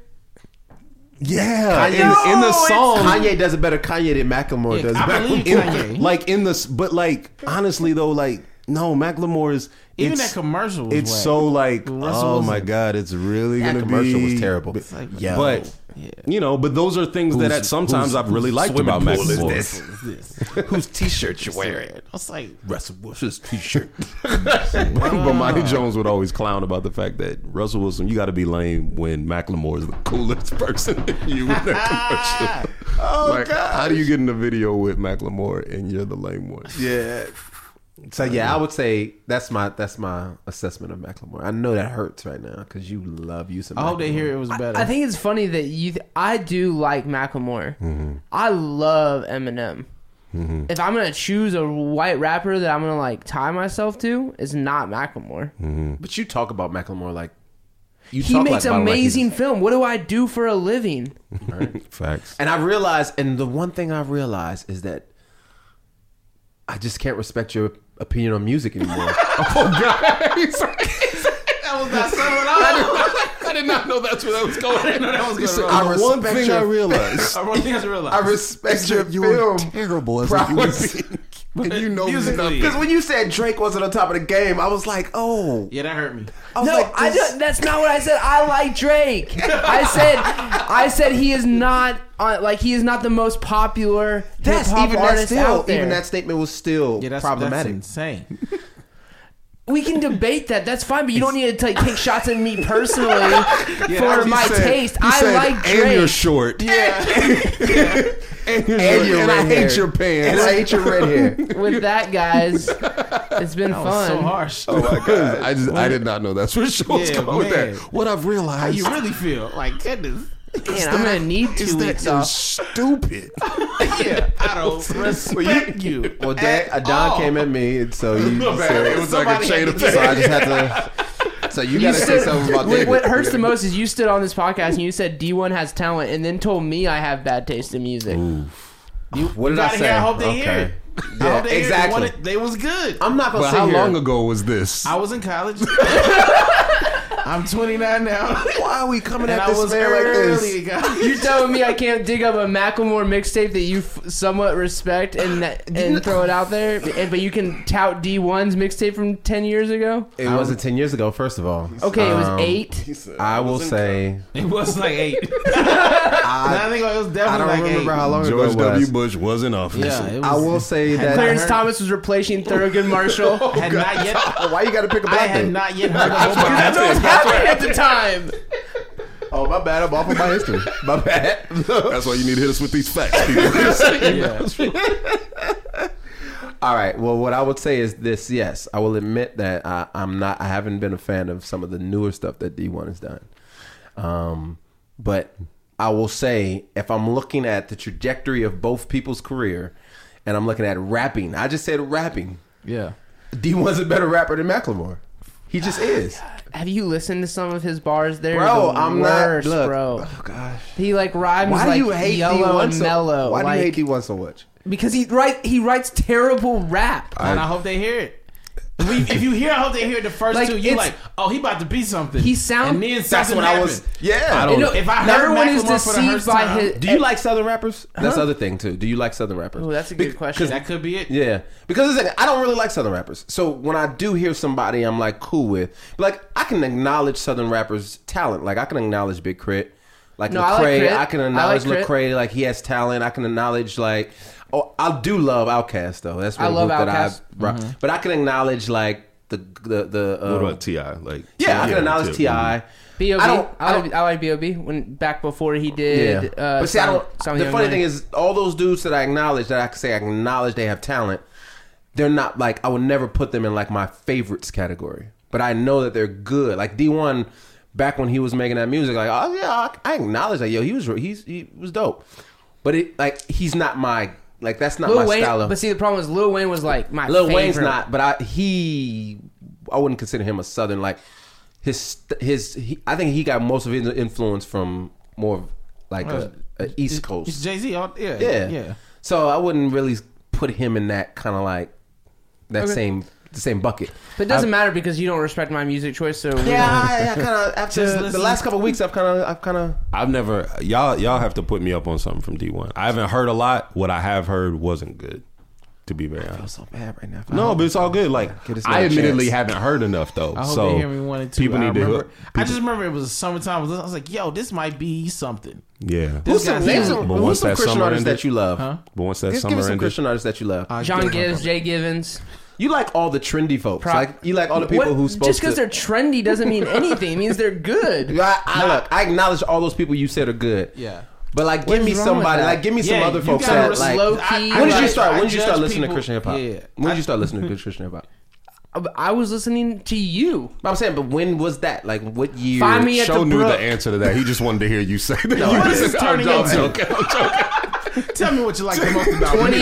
Yeah, in, Kanye- in the No, it's- song, Kanye does it better. Kanye than Macklemore Yeah, does. I better. believe in, Kanye. like in this, but like honestly though, like no, Macklemore is Even it's- that commercial was It's whack. so like, Russell oh Wilson. my god, it's really That gonna commercial be was terrible. But, like, Yo. but Yeah. you know, but those are things that at sometimes whose- I've really whose liked swimming about pool is Macklemore. this? This. Whose t-shirt you wearing? I was like, Russell Wilson's t-shirt. But Monty Jones would always clown about the fact that Russell Wilson, you got to be lame when Macklemore is the coolest person than you in that commercial. Oh like, god. how do you get in a video with Macklemore and you're the lame one? Yeah. So yeah, I would say that's my that's my assessment of Macklemore. I know that hurts right now because you love you some. I hope they Macklemore. hear it was better. I think it's funny that you. Th- I do like Macklemore. Mm-hmm. I love Eminem. If I'm gonna choose a white rapper that I'm gonna like tie myself to, it's not Macklemore. But you talk about Macklemore like you He talk makes like, about him like amazing he's- film. What do I do for a living? Facts. And I realized, and the one thing I realized is that I just can't respect your opinion on music anymore. that was not someone else. I did not know that's where that was going. I didn't know that was going I on. respect one thing your, I realized. I really have to realize. I respect your film. terrible as prowess. and you know Musically. Because when you said Drake wasn't on top of the game, I was like, oh. Yeah, that hurt me. I was No, like, I this- don't, that's not what I said. I like Drake. I said, I said he is not on, like he is not the most popular That's hip hop even that artist still out there. even that statement was still Yeah, that's problematic. That's insane. we can debate that. That's fine, but you don't need to like, take shots at me personally for He my said- taste. he I said, like Drake. and you're short. Yeah. And you're And short. you're And I red hate hair. your And pants. I hate your red hair. With that, guys, it's been That fun. was so harsh. Oh my god! I just I did not know that's where the show was Yeah, going with man. that. What I've How realized you really feel? Like goodness. Man, I'm gonna need is two that weeks you're off. stupid. Yeah, I don't respect you. Well, Dan, uh, Don all. came at me, and so you It said, was like a Somebody chain had of to- so I just had to. So you, You got to say stood- something about what, David. what hurts the most is you stood on this podcast and you said D one has talent, and then told me I have bad taste in music. What did You I gotta say? hear. I hope they hear Okay. it. I Yeah, hope they hear it. They exactly. wanted- They was good. I'm not gonna But sit how here. long ago was this? I was in college. I'm twenty-nine now. Why are we coming And at I this was man like early, this? guys. You're telling me I can't dig up a Macklemore mixtape that you f- somewhat respect and that, and throw it out there, and, but you can tout D one's mixtape from ten years ago? It wasn't ten years ago. First of all, Okay, it was Um, eight. I will say It was like eight. I, I think it was I definitely don't like remember eight. how long George ago it W. was. Bush was in office. Yeah, it was, I will say Had that. Clarence heard- Thomas was replacing Thurgood Marshall. had not yet. Why you got to pick a I black had thing? not yet heard of That's Obama. what was happening at the time. Oh, my bad. I'm off of my history. My bad. That's why you need to hit us with these facts, people. Yeah. All right. Well, what I would say is this. Yes, I will admit that I, I'm not. I haven't been a fan of some of the newer stuff that D one has done. Um, but I will say, if I'm looking at the trajectory of both people's career, and I'm looking at rapping, I just said rapping. Yeah. D one's a better rapper than Macklemore. He just is, Have you listened to some of his bars? They're bro. the I'm worst, not. Look, bro. oh gosh. He like rhymes Why do like you hate D yellow one and so? mellow. Why do like, you hate D one so much? Because he write he writes terrible rap. And I hope they hear it. If, we, if you hear, I hope they hear the first Like, two. You it's- like, oh, he about to be something. He sound- And then That's something what I was. happened. Yeah. I don't- You know, If I heard everyone is Macklemore for the deceived first by time- his. Do you like Southern rappers? That's the other thing too. Do you like Southern rappers? Oh, that's a good question. That could be it. Yeah, because it's like, I don't really like Southern rappers. So when I do hear somebody I'm like cool with, like I can acknowledge Southern rappers' talent. Like I can acknowledge Big Crit, like No, I like Lecrae. Crit. I can I acknowledge like Crit. Lecrae, like he has talent. I can acknowledge like, oh, I do love Outkast though. That's I one love group that Outkast. I rock. But I can acknowledge like the the the. Uh, What about T I? Like, yeah, I can acknowledge Tip. T I. B O B. I I, don't- I like, don't- I like B O B when back before he did. Yeah, Uh, but see, I Sound- don't. Sound The Young funny Man. thing is, all those dudes that I acknowledge, that I can say I acknowledge they have talent, they're not like I would never put them in like my favorites category. But I know that they're good. Like D one, back when he was making that music, like oh yeah, I, I acknowledge that. Yo, he was he's he was dope. But it like he's not my like that's not Lil my Wayne. style of. But see, the problem is Lil Wayne was like my. Lil favorite. Wayne's not, but I he I wouldn't consider him a Southern like his his. He, I think he got most of his influence from more of like a, a East Coast. It's Jay Z. Yeah, Yeah. yeah, yeah. So I wouldn't really put him in that kind of like that Okay. same the same bucket. But it doesn't matter because you don't respect my music choice. So we Yeah, don't- I, I kind of Just after the listen. last couple of weeks, I've kind of I've kind of I've never y'all y'all have to put me up on something from D one. I haven't heard a lot. What I have heard wasn't good. To be very I feel honest. so bad right now. No, but it's all good. Like Get this man I a admittedly chance. haven't heard enough though. I hope so they hear me one and two. people I need to. remember, People, I just remember it was summertime. I was like, yo, this might be something. yeah. Who's This some, guy's name huge. some, But who's once some that Christian summer artists ended- that you love? Huh? But once that Give, summer give me some ended, Christian artists that you love. Uh, John yeah. Gibbs, Jay Givens. You like all the trendy folks. Pro- like you like all the people What- who's supposed just because to. they're trendy doesn't mean anything. It means they're good. I, I look. I acknowledge all those people you said are good. Yeah. But like, What give me is wrong with somebody. that? Like, give me some Yeah, other you folks gotta that res- like. low I- key. I When did you judge- start? I When did you start judge listening to people- Christian hip hop? Yeah. When did you start listening to Christian hip hop? I was listening to you. But I'm saying, but when was that? Like, what year? Find me at Show the knew brook. the answer to that. He just wanted to hear you say that. No, What is this turning I'm into? joking. I'm joking. Tell me what you like the most about twenty, me.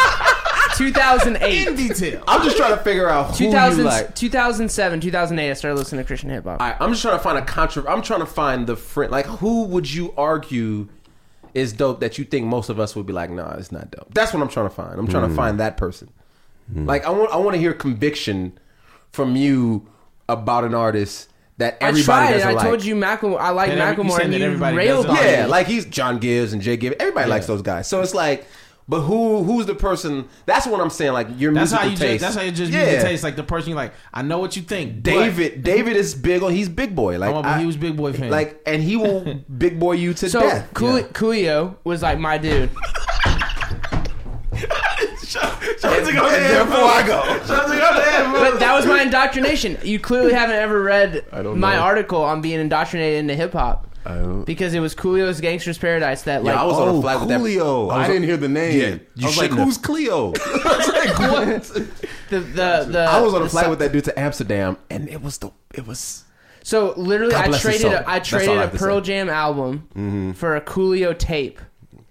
two thousand eight. In detail. I'm just trying to figure out who two thousand, you like. two thousand seven, two thousand eight, I started listening to Christian hip hop. All right, I'm just trying to find a contra. I'm trying to find the friend. Like, who would you argue is dope that you think most of us would be like, nah, it's not dope. That's what I'm trying to find. I'm trying to find that person. Like, I want, I want to hear conviction from you about an artist that I everybody tried it. doesn't I like. told you Macklemore. I like That every- you Macklemore, said and that you everybody railed does on like Yeah, me. like he's John Gibbs and Jay Gibbs. Everybody likes those guys. So it's like, but who who's the person? That's what I'm saying. Like your That's musical how you judge. taste. That's how you judge Yeah. music taste. Like the person you like. I know what you think. but- David, David is big on. He's big boy. Like I'm a I- huge Big Boy fan. Like, and he will big boy you to So death. Cool- Yeah. Coolio was like my dude. Shut to go And therefore I go. Shut to go but that was my indoctrination. You clearly haven't ever read I don't my know. article on being indoctrinated into hip hop. I don't. Because it was Coolio's Gangster's Paradise that like I was on a Oh, flight with that- Coolio. I I, was- didn't hear the name. Yeah, I you was like, shouldn't have. who's Cleo? I was like, what? the the, the I was on a the flight su- with that dude to Amsterdam, and it was the it was. So literally, God I bless his traded soul. a, I That's all traded I a have to Pearl say. Jam album Mm-hmm. for a Coolio tape.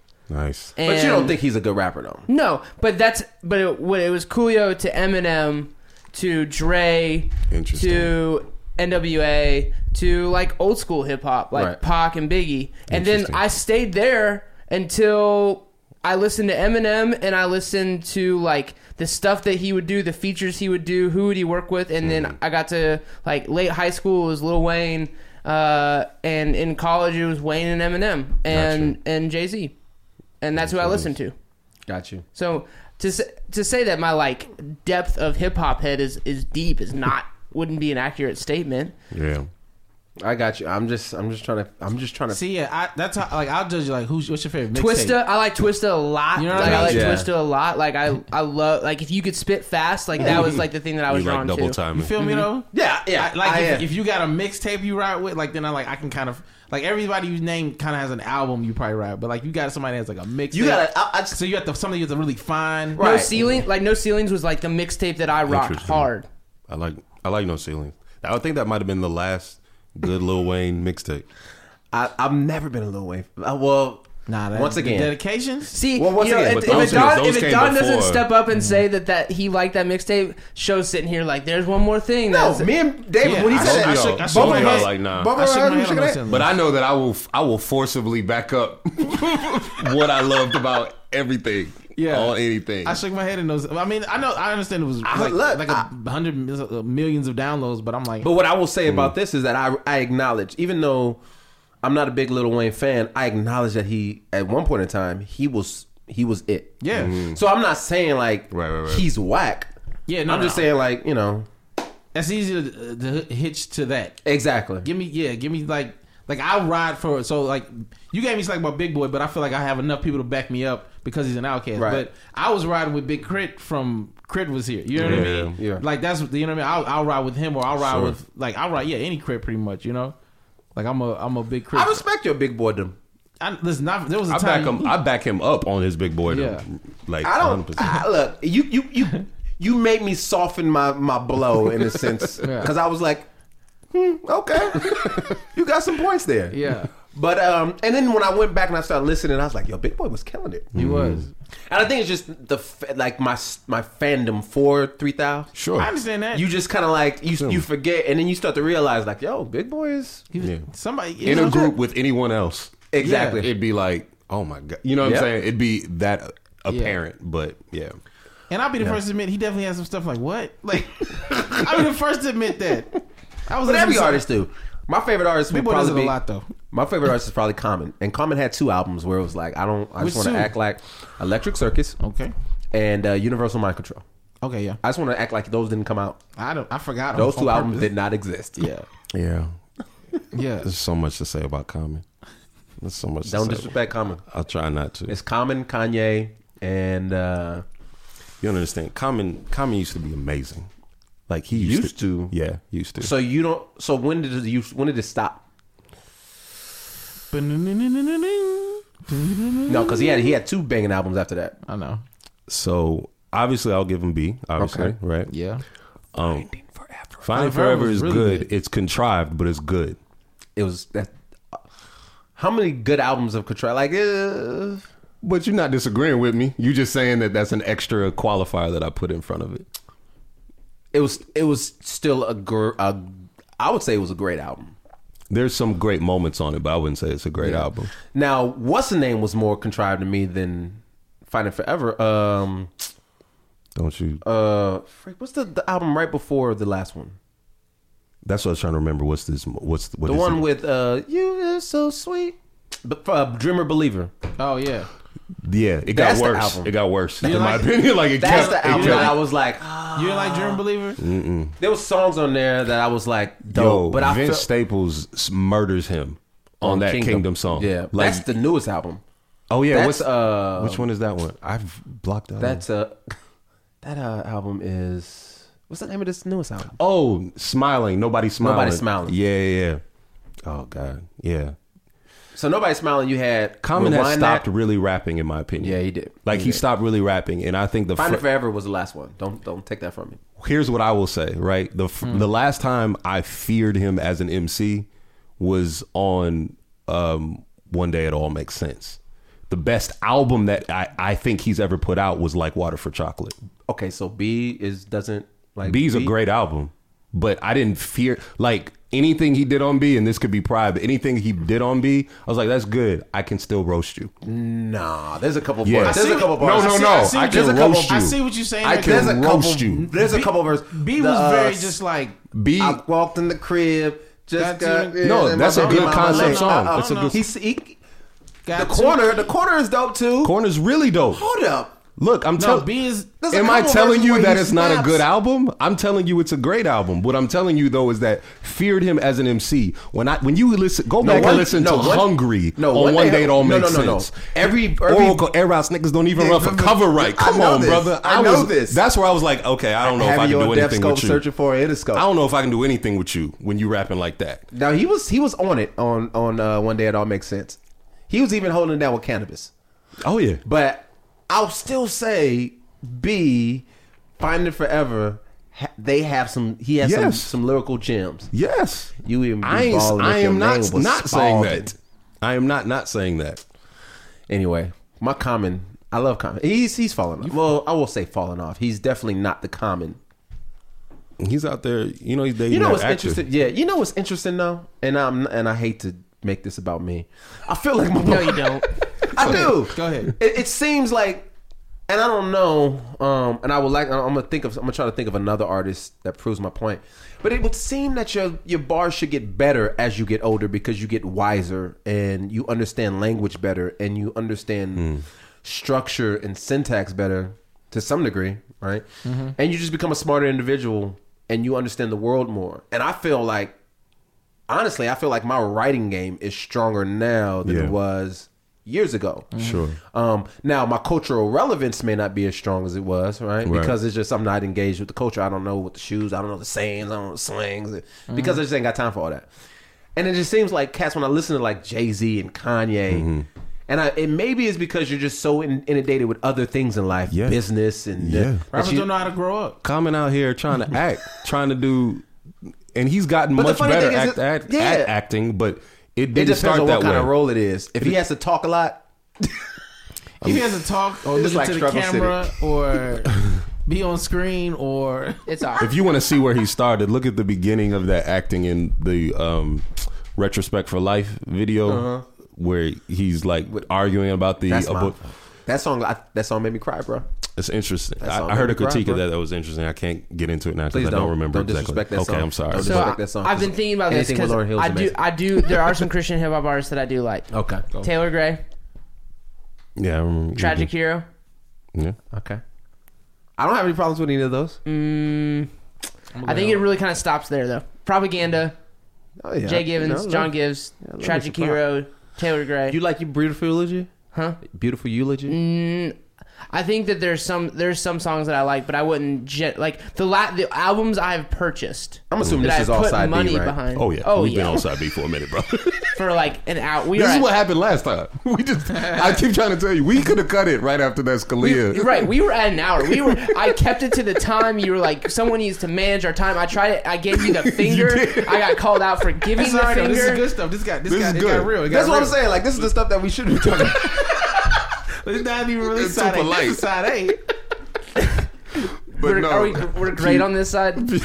Nice. And But you don't think he's a good rapper though? No, but that's but it, what it was Coolio to Eminem to Dre Interesting. to N W A to like old school hip hop like Right. Pac and Biggie, and then Interesting. I stayed there until I listened to Eminem and I listened to like the stuff that he would do, the features he would do, who would he work with, and then I got to like late high school it was Lil Wayne, uh, and in college it was Wayne and Eminem and Gotcha. and Jay Z, and that's who I listened to. Got you. So to say, to say that my like depth of hip hop head is is deep is not wouldn't be an accurate statement. Yeah. I got you. I'm just I'm just trying to I'm just trying to. See, yeah, I, that's how. Like, I'll judge you. Like, who's what's your favorite mixtape? Twista, I like Twista a lot. You know what like, I I like mean? Yeah. Twista a lot. Like I I love like if you could spit fast, like that was like the thing that I was You like drawn double to. timing. You feel me though? yeah, yeah. I, like I if, am. if you got a mixtape you ride with, like then I like I can kind of like everybody you name kind of has an album you probably ride, but like you got somebody that has like a mixtape. you gotta. I, I just, So you got the something you have to really find. No Right. ceiling, like no ceilings was like the mixtape that I rocked Interesting. hard. I like I like No Ceilings. I would think that might have been the last good Lil Wayne mixtape. I I've never been a Lil Wayne. Uh, well, Nah, that, once the again, dedications. See, Well, once you know, again, if, but if those- a Don, those if a came Don doesn't before. step up and say that, that he liked that mixtape, Show's sitting here like, there's one more thing. no, That's, me and David Yeah, when he I said shook- I that, shook- I Both shook of my y'all head. like nah. Both I of shook y'all my head shook on that? those syllables. But I know that I will I will forcibly back up what I loved about everything. Yeah. On anything. I shook my head in those. I mean, I know, I understand it was I- like, look, like a I- hundred millions of downloads, but I'm like, But what I will say about this is that I I acknowledge, even though I'm not a big Lil Wayne fan, I acknowledge that he at one point in time he was he was it. yeah, So I'm not saying like Right, right, right. he's whack. yeah. No, I'm just no. saying like you know That's easy to, to hitch to that. exactly. Give me, yeah, give me like, like I'll ride for it. So like, you gave me something about Big Boy, but I feel like I have enough people to back me up because he's an outcast. Right. But I was riding with Big Crit from Crit was here. You know what I Yeah. mean? Yeah. Like that's what you know what I mean. I'll, I'll ride with him or I'll ride Sure. with like I'll ride yeah any Crit pretty much. You know, like I'm a I'm a big Crit. I respect your big boydom. I, listen, not, there was a I time. back him I back him up on his big boy. Yeah. Like I one hundred don't percent. I, look. You you you you made me soften my my blow in a sense Yeah. because I was like, hmm, okay, you got some points there. Yeah, But um, and then when I went back and I started listening, I was like, "Yo, Big Boy was killing it." he was. And I think it's just the f- like my my fandom for three thousand. Sure. I understand that. You just kind of like you Sure. you forget, and then you start to realize like, "Yo, Big Boy is He was, Yeah. somebody In you a know, group with anyone else. exactly." It'd be like, oh my god. You know what Yeah. I'm saying? It'd be that apparent, but yeah. And I'll be the first to admit he definitely has some stuff like what? Like I'll be the first to admit that. I was But listening every to some- artist do. My favorite artist Big would Boy does probably it a be lot though. my favorite artist is probably Common, and Common had two albums where it was like, I don't, I Which just want two? to act like Electric Circus Okay. and uh, Universal Mind Control. Okay, yeah. I just want to act like those didn't come out. I don't. I forgot Those on two albums purpose. did not exist. Yeah, Yeah. yeah. There's so much to say about Common. There's so much Don't to say. disrespect Common. I'll try not to. It's Common, Kanye, and uh, You don't understand. Common Common used to be amazing. Like he used, Used to? Yeah, used to. so you don't. So when did it, you when did it stop? I No, because he had he had two banging albums after that. know. So obviously I'll give him B, obviously, Okay. right? Yeah. Um Finding Forever. Finding Forever Forever was is really good. good. It's contrived, but it's good. It was that. How many good albums of Control? Like, uh, But you're not disagreeing with me. You just saying that that's an extra qualifier that I put in front of it. it was it was still a, gr- a I would say it was a great album. There's some great moments on it, but I wouldn't say it's a great Yeah. album. Now, what's the name was more contrived to me than Finding Forever. Um, Don't you? uh, frick, what's the, the album right before the last one? That's what I was trying to remember. What's this? What's what The is one it? with uh, "You Are So Sweet," but uh, Dreamer Believer. Oh yeah. Yeah, it That's got the worse. album. It got worse. In You my like- opinion, like it That's kept. the album it kept that I was like, ah. You didn't like Dream Believer? There was songs on there that I was like, dope. Yo, but I Vince felt Staples s- murders him on, that Kingdom, song. Yeah, like that's the newest album. oh yeah. That's What's uh, which one is that one? I've blocked out. That's uh, that uh, album is What's the name of this newest album? Oh, Smiling. Nobody Smiling. Nobody Smiling. Yeah, yeah, yeah. Oh, God. Yeah. So Nobody Smiling. You had Common has Rewind stopped That. really rapping, in my opinion. Yeah, he did. Like, he, did. stopped really rapping. And I think the Find fr- It Forever was the last one. Don't don't take that from me. here's what I will say, right? The f- the last time I feared him as an M C was on um, One Day It All Makes Sense. The best album that I, I think he's ever put out was Like Water for Chocolate. Okay, so B is doesn't like B's a B? great album, but I didn't fear like anything he did on B, and this could be pride, but anything he did on B, I was like, that's good. I can still roast you. Nah, there's a couple Yeah. bars. I There's see a couple what- bars. no, no, I see- no. I see I what can you're- roast you. I see what you're saying. I right can there. There's a roast couple. you. There's a couple verses. B was The, very uh, just like B, I walked in the crib. Just Got got, to- No, and that's my a baby good mama concept left. song. Uh, uh, That's a good- He's, he, got the to- corner. The corner is dope too. Corner's really dope. Hold up. Look, I'm No, telling. B is. There's a Am I couple telling verses you where that he it's not a snaps. good album? I'm telling you it's a great album. What I'm telling you though is that feared him as an M C. When I when you listen, go back one- and listen no, to one- Hungry no, on one One day- Day It All no, Makes no, no, no. Sense. Every- every- Oracle Air Outs niggas don't even Yeah, rough a but- cover right. I Come know on, this. brother. I know was, this. That's where I was like, okay, I don't know if I Have can your do Def anything Scope with you. searching for an Interscope. I don't know if I can do anything with you when you rapping like that. Now he was he was on it on on uh, One Day It All Makes Sense. He was even holding it down with Cannabis. Oh yeah. But I'll still say B, Find It Forever. Ha- they have some. He has some, Yes. some lyrical gems. Yes. You even be I, ain't, balling I if your am not name was not saying Spalding. that. I am not not saying that. Anyway, my Common. I love Common. He's he's falling off. Well, I will say falling off. He's definitely not the Common. He's out there, you know, he's dating You know that what's actor. interesting? Yeah, you know what's interesting though, and I'm and I hate to make this about me. I feel like my No, you don't. I do. Go ahead. It, it seems like, and I don't know, um, and I would like. I'm gonna think of. I'm gonna try to think of another artist that proves my point. But it would seem that your your bars should get better as you get older because you get wiser and you understand language better and you understand Mm. structure and syntax better to some degree, right? Mm-hmm. And you just become a smarter individual and you understand the world more. And I feel like, honestly, I feel like my writing game is stronger now than Yeah. it was years ago. Sure. Um, now, my cultural relevance may not be as strong as it was, right? Right. Because it's just I'm not engaged with the culture. I don't know what the shoes, I don't know the sayings, I don't know the slangs, because I just ain't got time for all that. And it just seems like cats when I listen to like Jay Z and Kanye, Mm-hmm. and I, it maybe it's because you're just so in, inundated with other things in life, Yeah. business and Yeah. uh, that Rappers you- don't know how to grow up. Common out here trying to act, trying to do, and he's gotten But the much funny better thing is act, it- act, yeah. at acting, but it It didn't depends start on that what kind way. of role it is. If he has to talk a lot, If he has to talk or It's look like into the Struggle camera or be on screen or It's off. If you want to see where he started, look at the beginning of that acting in the um, Retrospect for Life video, Uh-huh. where he's like arguing about the. that's uh, my, book. that song. I, that song made me cry, bro. It's interesting. That I, song I heard a made me cry, critique of bro. that that was interesting. I can't get into it now because Please I don't, don't. remember Don't exactly. disrespect that okay, song. I'm sorry. Don't So disrespect I, that song. I've been thinking about this Anything with because Lauryn Hill's I do. amazing. I do. There are some Christian hip hop artists that I do like. Okay. Taylor Gray, yeah, I remember. Tragic Hero. Yeah. Okay. I don't have any problems with any of those. Mm, I think it really kind of stops there though. Propaganda, Oh yeah. Jay Givens, You know, John look, Gibbs, look, Tragic it's a Hero, Taylor Gray. You like your beautiful eulogy? huh? Beautiful eulogy. Mm, I think that there's some there's some songs that I like, but I wouldn't jet like the la- the albums I've purchased. I'm assuming that this is I've all put side B, money right? behind. Oh yeah. oh We've yeah. been on side B for a minute, bro. For like an hour. We This are is at- what happened last time. We just. I keep trying to tell you, we could have cut it right after that Scalia. We, right, we were at an hour. We were. I kept it to the time. You were like, someone needs to manage our time. I tried it. I gave you the finger. did. I got called out for giving It's the all right, though. finger. This is good stuff. This got this, This got is it got good. real. It got That's what real. I'm saying. Like this is the stuff that we should be talking about. It's not even really It's too side eight. polite. This is side eight. But We're, no. are we, we're great on this side. This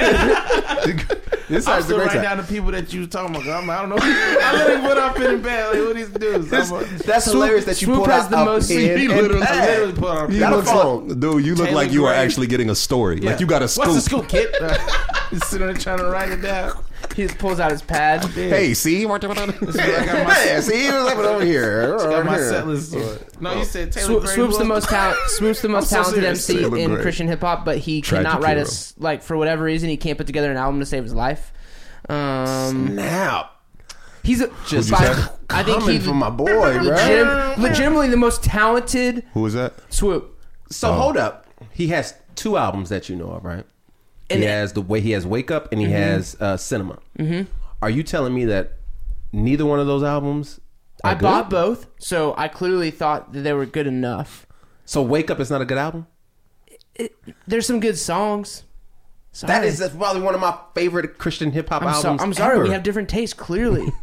I'm side's the still great writing side. down the people that you was talking about. I'm, I don't know. I literally put up in the bed. Like, what these dudes? This- I'm a- That's hilarious that you Swoop pulled has out the a most- pen he and literally- I pad. literally put up. You Got a look phone. like, dude, you look Taylor like you are Gray. actually getting a story. Like you got a scoop. What's the scoop, kid? Uh, he's sitting there trying to write it down. He just pulls out his pad. Hey, see? I got my, Yeah, see, he was like over here. got Over my here. set list. No, you said Taylor Swoop, Gray. Swoop's who the else? most talent. Swoop's the most so talented serious. M C Taylor in Gray. Christian hip hop, but he Tragic cannot write Hero. us like for whatever reason he can't put together an album to save his life. Um, Now, he's a, just by- coming I think he's from my boy, bro. legit, legitimately the most talented Who is that? Swoop. So hold up. He has two albums that you know of, right? And he it- has the way he has Wake Up, and he has uh, Cinema. Mm-hmm. Are you telling me that neither one of those albums? Are I good? bought both, so I clearly thought that they were good enough. So Wake Up is not a good album. It, there's some good songs. Sorry. That is that's probably one of my favorite Christian hip hop I'm, so, albums. I'm sorry, ever. we have different tastes. Clearly,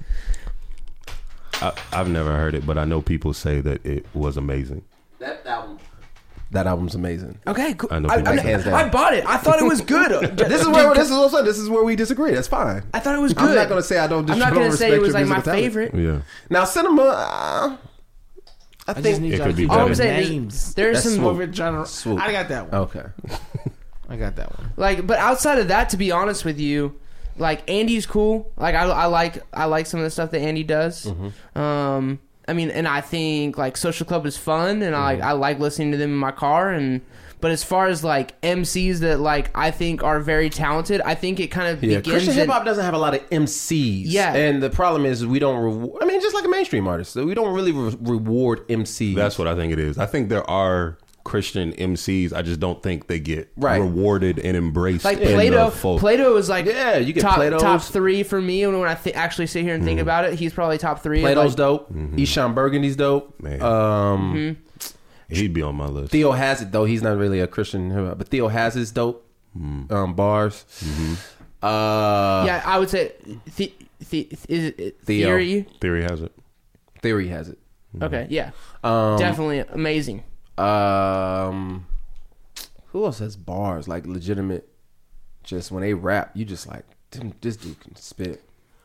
I, I've never heard it, but I know people say that it was amazing. that album. That album's amazing. okay, cool. I I, know I, people I, say that. I bought it. I thought it was good. This is where this is what I'm saying. This is where we disagree. That's fine. I thought it was good. I'm not gonna say I don't. Dis- I'm not don't gonna say respect it was your like my musical talent. favorite. Yeah. Now Cinema, uh, I I just think need It y'all could to be keep better. All I'm the saying is names. there's That's some swoop. Over genre. Swoop. I got that one. okay. I got that one. like, but outside of that, to be honest with you, like Andy's cool. Like I, I like I like some of the stuff that Andy does. Mm-hmm. Um, I mean, and I think like Social Club is fun, and I Mm-hmm. I like listening to them in my car. And but as far as like M Cs that like I think are very talented, I think it kind of Yeah, begins. Christian in- hip hop doesn't have a lot of M Cs. Yeah. and the problem is we don't. Reward, I mean, just like a mainstream artist, we don't really re- reward M Cs. That's what I think it is. I think there are Christian M Cs. I just don't think they get Right. rewarded and embraced. Like in Plato, the folk. Plato is like Yeah, you get top Plato's. top three for me. And when I th- actually sit here and think about it, he's probably top three. Plato's Like, dope. Mm-hmm. Eshawn Burgundy's dope. Man. Um, Mm-hmm. He'd be on my list. Theo has it though. He's not really a Christian hip hop, but Theo has his dope um, bars. Uh, yeah, I would say the, the, is it Theo. theory. Theory has it. Theory has it. Okay, yeah, Um, definitely amazing. Um, who else has bars like legitimate? Just when they rap, you just like "Damn, this dude can spit.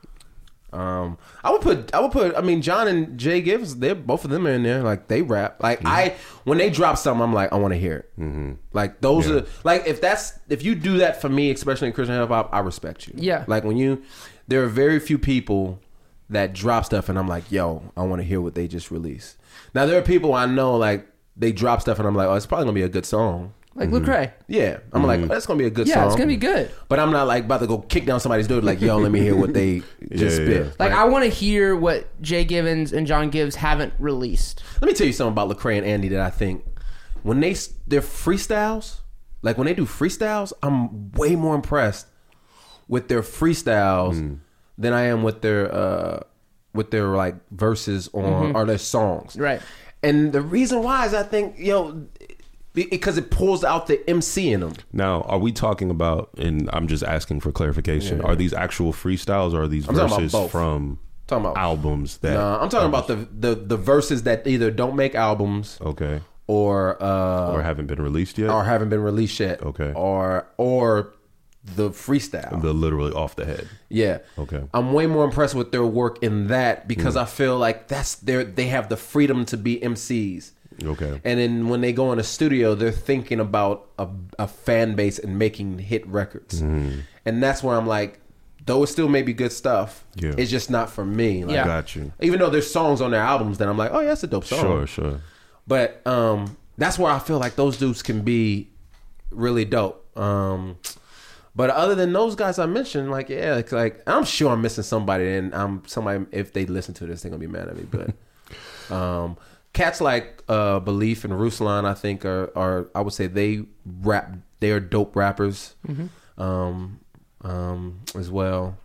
Um, I would put, I would put. I mean, John and Jay Gibbs, they're both of them are in there. Like they rap. Like I, when they drop something, I'm like, I want to hear it. Mm-hmm. Like those Yeah. are like if that's if you do that for me, especially in Christian hip hop, I respect you. Yeah. Like when you, there are very few people that drop stuff, and I'm like, yo, I want to hear what they just released. Now there are people I know like they drop stuff, and I'm like, oh, it's probably gonna be a good song. Like Lecrae. Yeah, I'm like, oh, that's gonna be a good Yeah, song. it's gonna be good. But I'm not like about to go kick down somebody's door. Like, yo, let me hear what they just Yeah, spit. yeah. Like I want to hear what Jay Givens and John Gibbs haven't released. Let me tell you something about Lecrae and Andy that I think when they their freestyles, like when they do freestyles, I'm way more impressed with their freestyles than I am with their uh with their like verses on or their songs. Right. And the reason why is I think yo because it pulls out the M C in them. Now, are we talking about? And I'm just asking for clarification. Yeah. Are these actual freestyles or are these I'm talking about verses both. from Talking about albums that? Nah, I'm talking about the, the the verses that either don't make albums Okay. or uh Or haven't been released yet. or haven't been released yet. Okay. Or or the freestyle. The literally off the head. Yeah. Okay. I'm way more impressed with their work in that because I feel like that's their they have the freedom to be M Cs. Okay. And then when they go in a studio, they're thinking about a, a fan base and making hit records. And that's where I'm like, though it still may be good stuff, Yeah. it's just not for me. Like, Yeah. Got you. even though there's songs on their albums that I'm like, oh yeah, that's a dope song. Sure, sure. But um, that's where I feel like those dudes can be really dope. Um, but other than those guys I mentioned, like yeah, it's like I'm sure I'm missing somebody, and I'm somebody. If they listen to this, they're gonna be mad at me. But um, cats like uh, Belief and Ruslan, I think are are I would say they rap. They are dope rappers um, um, as well.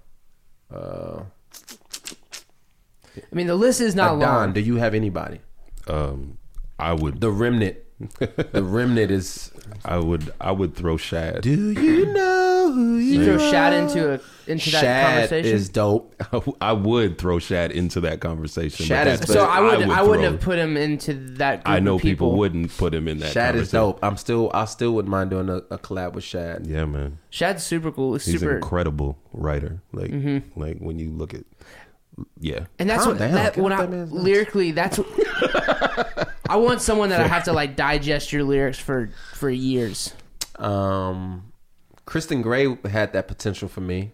Uh, I mean, the list is not Don, long. do you have anybody? Um, I would, The Remnant. The Remnant is. I would, I would throw Shad. Do you know who you You throw are? Shad into a into that Shad conversation. is dope. I would throw Shad into that conversation. Shad but is- that's so what I would I, wouldn't throw. have put him into that. Group I know of people. people wouldn't put him in that. Shad is conversation. dope. I'm still. I still wouldn't mind doing a, a collab with Shad. Yeah, man. Shad's super cool. He's He's super, an incredible writer. Like, Mm-hmm. like when you look at, yeah, and that's Calm what down. that Calm when I down, man. lyrically that's. What, I want someone that I have to like digest your lyrics for for years. Um, Kristen Gray had that potential for me.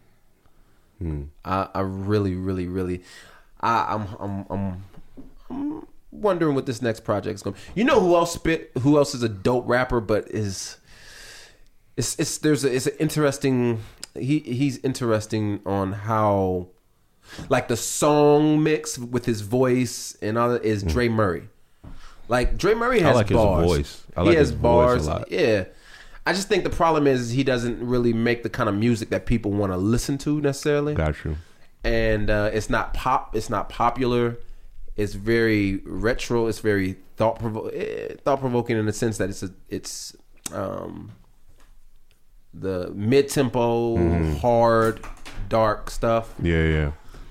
I, I really, really, really. I, I'm, I'm, I'm, I'm wondering what this next project is going. to You know who else spit? Who else is a dope rapper, but is it's it's there's a, it's an interesting. He he's interesting on how, like the song mix with his voice and all that is Dre Murray. Like Dre Murray has I like his bars. voice. I like he has his voice bars. a lot. Yeah, I just think the problem is he doesn't really make the kind of music that people want to listen to necessarily. Got you. And uh, it's not pop. It's not popular. It's very retro. It's very thought provo- eh, thought provoking in the sense that it's a, it's um, the mid tempo, Mm-hmm. hard, dark stuff. Yeah, yeah.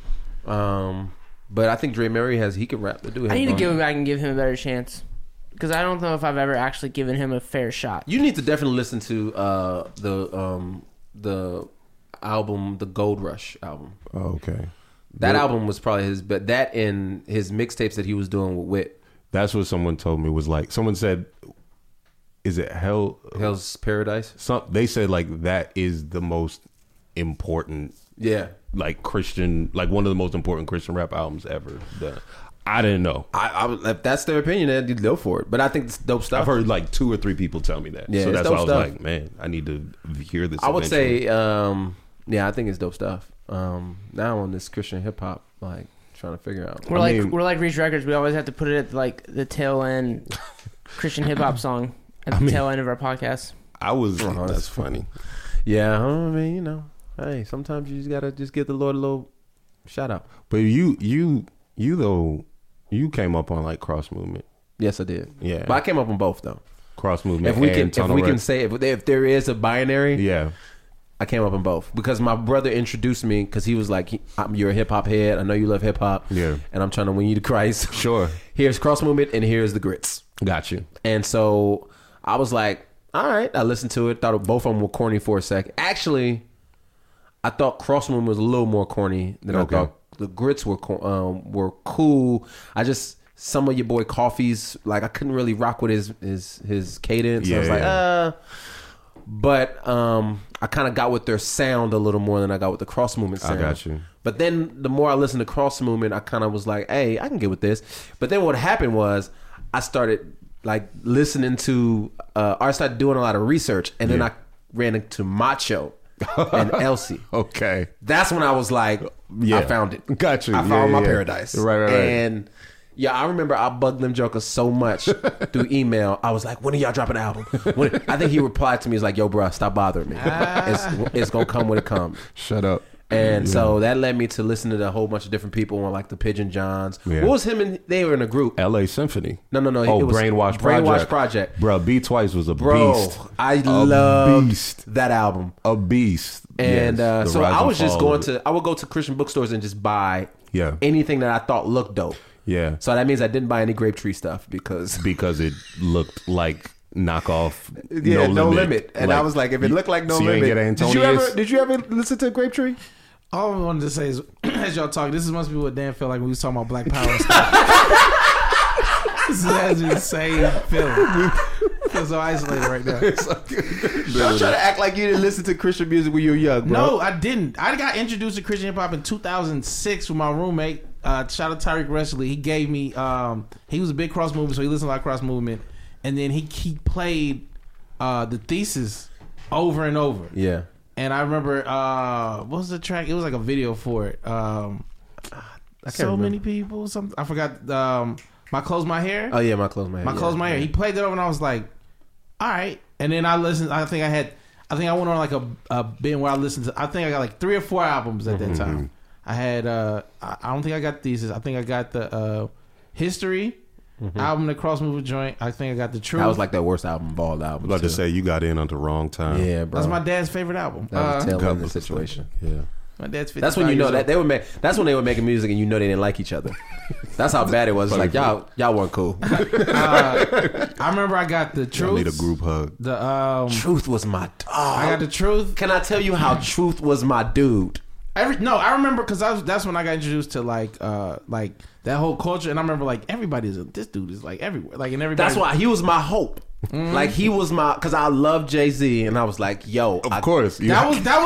Um, but I think Dre Murray has he can rap. The dude. I has need to bars. give him back and give him a better chance because I don't know if I've ever actually given him a fair shot. You need to definitely listen to uh, the um, the album, the Gold Rush album. Oh, okay. That But- album was probably his, but that and his mixtapes that he was doing with Wit. That's what someone told me was like. Someone said, "Is it Hell?" Hell's Paradise. Some they said like that is the most important, Yeah, like Christian, like one of the most important Christian rap albums ever done. I didn't know. I, I if that's their opinion, then you go for it. But I think it's dope stuff. I've heard like two or three people tell me that. Yeah, so it's that's why I dope was stuff. like, man, I need to hear this. I would eventually. say, um, yeah, I think it's dope stuff. Um, now on this Christian hip hop, like trying to figure out. We're I like mean- we're like Reach Records. We always have to put it at like the tail end Christian hip hop song at the mean- tail end of our podcast. I was. Oh, that's funny. Yeah, I mean, you know, hey, sometimes you just gotta just give the Lord a little shout out. But you, you, you though, you came up on like cross movement. Yes, I did. Yeah. But I came up on both though. Cross movement. If we and can, if Tunnel we can Red. say if, if there is a binary, yeah. I came up on both because my brother introduced me because he was like, he- I'm, "You're a hip hop head. I know you love hip hop. Yeah. and I'm trying to win you to Christ. Sure. Here's cross movement and here's the grits." Got you. And so I was like, all right. I listened to it. Thought both of them were corny for a second. Actually, I thought cross movement was a little more corny than Okay. I thought. The grits were co- um, were cool. I just some of your boy Coffee's like I couldn't really rock with his his his cadence. I was Yeah, like, yeah. uh. But um, I kind of got with their sound a little more than I got with the cross movement I sound. got you. But then the more I listened to cross movement, I kind of was like, hey, I can get with this. But then what happened was I started like listening to, uh, I started doing a lot of research, and then Yeah. I ran into Macho and Elsie. Okay. That's when I was like, Yeah. I found it. Got you. I Yeah, found my yeah. paradise. Right, right, right. And yeah, I remember I bugged them jokers so much through email. I was like, when are y'all dropping an album? When, I think he replied to me, he's like, yo, bro, stop bothering me. It's, it's going to come when it comes. Shut up. And so that led me to listen to a whole bunch of different people on like the Pigeon Johns. Yeah. What was him and they were in a group? L A Symphony. No, no, no. Oh, it was Brainwash Brainwash Project. Project. Bro, B Twice was a Bro, beast. I A loved beast. that album. A beast. And Yes, uh, the so rise I and was just fall going of it. to, I would go to Christian bookstores and just buy Yeah. anything that I thought looked dope. Yeah. So that means I didn't buy any Grape Tree stuff because Because it looked like knockoff. yeah, no, limit. And I was like, if it you- looked like no so you ain't limit, get did you Antonius? ever did you ever listen to Grape Tree? All I wanted to say is, as y'all talk, this is must be what Dan felt like when we was talking about Black Power and stuff. This is as the same feeling. Feel so isolated right now. Don't try to act like you didn't listen to Christian music when you were young, bro. No, I didn't. I got introduced to Christian hip hop in two thousand six with my roommate. Uh, shout out Tyreek Wrestley. He gave me. Um, he was a big cross movement, so he listened to a lot of cross movement, and then he he played uh, the Thesis over and over. Yeah. And I remember uh, what was the track? It was like a video for it. Um, I can't so remember. many people. Something I forgot. Um, my clothes, my hair. Oh yeah, my clothes, my hair. My yeah. clothes, my hair. He played that over, and I was like, all right. And then I listened. I think I had. I think I went on like a, a bin where I listened to. I think I got like three or four albums at that time. I had. uh I, I don't think I got Thesis. I think I got the uh History album, the Cross Mover joint. I think I got the Truth. That was like the worst album of all the I albums. was about to too. say you got in at the wrong time. Yeah, bro. That's my dad's favorite album. That was Uh, the tail end of the Couple situation. Yeah. my dad's. That's when you know fifty-five that they were make. That's when they were making music and you know they didn't like each other. That's how bad it was. It's like y'all, y'all weren't cool. uh, I remember I got the I Truth. need a group hug. The um, Truth was my dog. I got the Truth. Can I tell you how Truth was my dude? Every no, I remember because I was that's when I got introduced to like uh like that whole culture, and I remember like everybody's this dude is like everywhere, like and everybody. That's why he was my hope. Like he was my because I love Jay Z and I was like, yo, Of I, course. You- that was that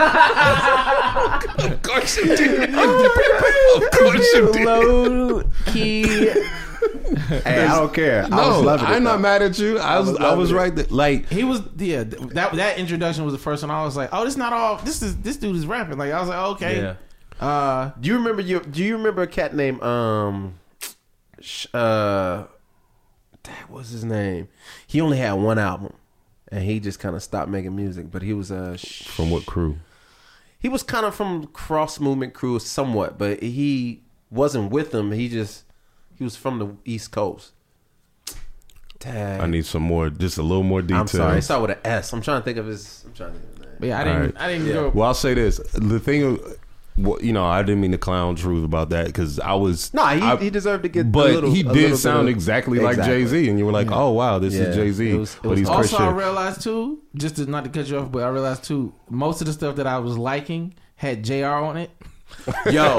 was of course you did. Of course you did. Low key. Hey, I don't care. I was No, loving it. I'm not though. mad at you. I was was I was loving it. right there. Like he was yeah that that introduction was the first one. I was like, oh, this not all. This is this dude is rapping. Like I was like, okay. Yeah. Uh, Do you remember your? Do you remember a cat named um, sh- uh, dang, what's his name? He only had one album. and he just kind of stopped making music. But he was a uh, From what crew? He was kind of from Cross Movement crew somewhat, but he wasn't with them. He just he was from the East Coast. Tag. I need some more, just a little more detail. I'm sorry, it started with an S. I'm trying to think of his. I'm trying to think of his name. But yeah, I didn't. Alright. I didn't Yeah. go. Well, I'll say this: the thing, well, you know, I didn't mean to clown Truth about that because I was. No, he, I, he deserved to get. But a little, he a did little sound bit of, exactly like exactly. Jay Z, and you were like, "Oh wow, this Yeah. is Jay Z." It was- it But was he's awesome. Also, I Christian. realized too, just to not to cut you off, but I realized too, most of the stuff that I was liking had J R on it. Yo,